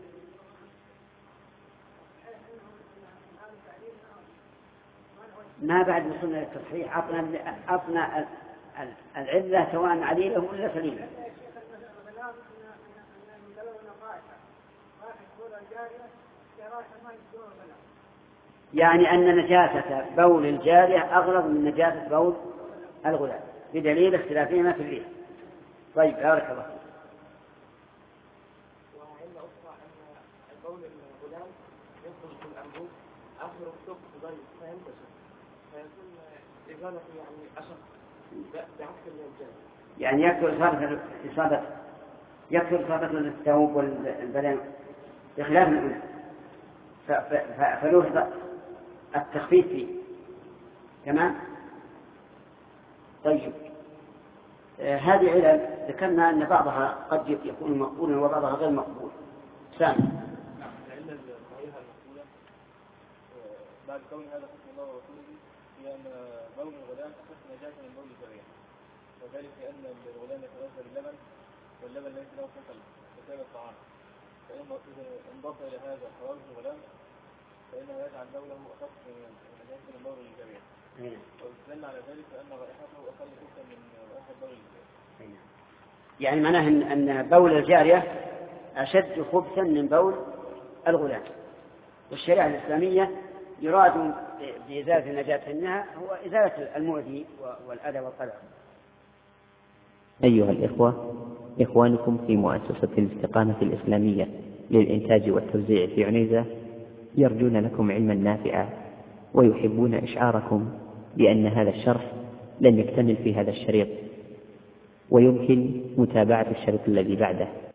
ما بعد وصلنا للتصحيح عطنا عطنا العلة سواء عليلة ولا سليمة. يعني أن نجاسة بول الجارية أغلظ من نجاسة بول الغلام بدليل اختلافهما في الريح. طيب بارك الله. وعند أخرى أن بول الغلام يخرج من الأنبوب آخر الثوب ضيق فينتشر فيكون إزالة يعني أشق بعكس الرجال. يعني يكثر إصابة إصابة يكثر إصابة الثوب والبدن بخلاف الأولى فلوحظ التخفيف فيه. تمام. طيب آه هذه علل ذكرنا أن بعضها قد يكون مقبولا وبعضها غير مقبول. سامي. نعم العلة الصحيحة المقبولة بعد كون هذا حكم الله ورسوله هي أن بول الغلام أخف نجاسة من بول الجارية، وذلك لأن الغلام يتغذى باللبن واللبن ليس له كفل كتاب الطعام، فإن انضاف إلى هذا حواوش الغلام فإنه يجعل بوله أخف نجاسة من بول الجارية، ويدل على ذلك فإن رائحته أقل خبثا من رائحة بول الجارية. يعني معناه أن بول الجارية أشد خبثا من بول الغلام. والشريعة الإسلامية يراد بإزالة النجاسة منها هو إزالة المؤذي والأذى والقلق. أيها الإخوة، إخوانكم في مؤسسة الاستقامة الإسلامية للإنتاج والتوزيع في عنيزة يرجون لكم علما نافعا ويحبون إشعاركم بأن هذا الشرح لن يكتمل في هذا الشريط ويمكن متابعة الشريط الذي بعده.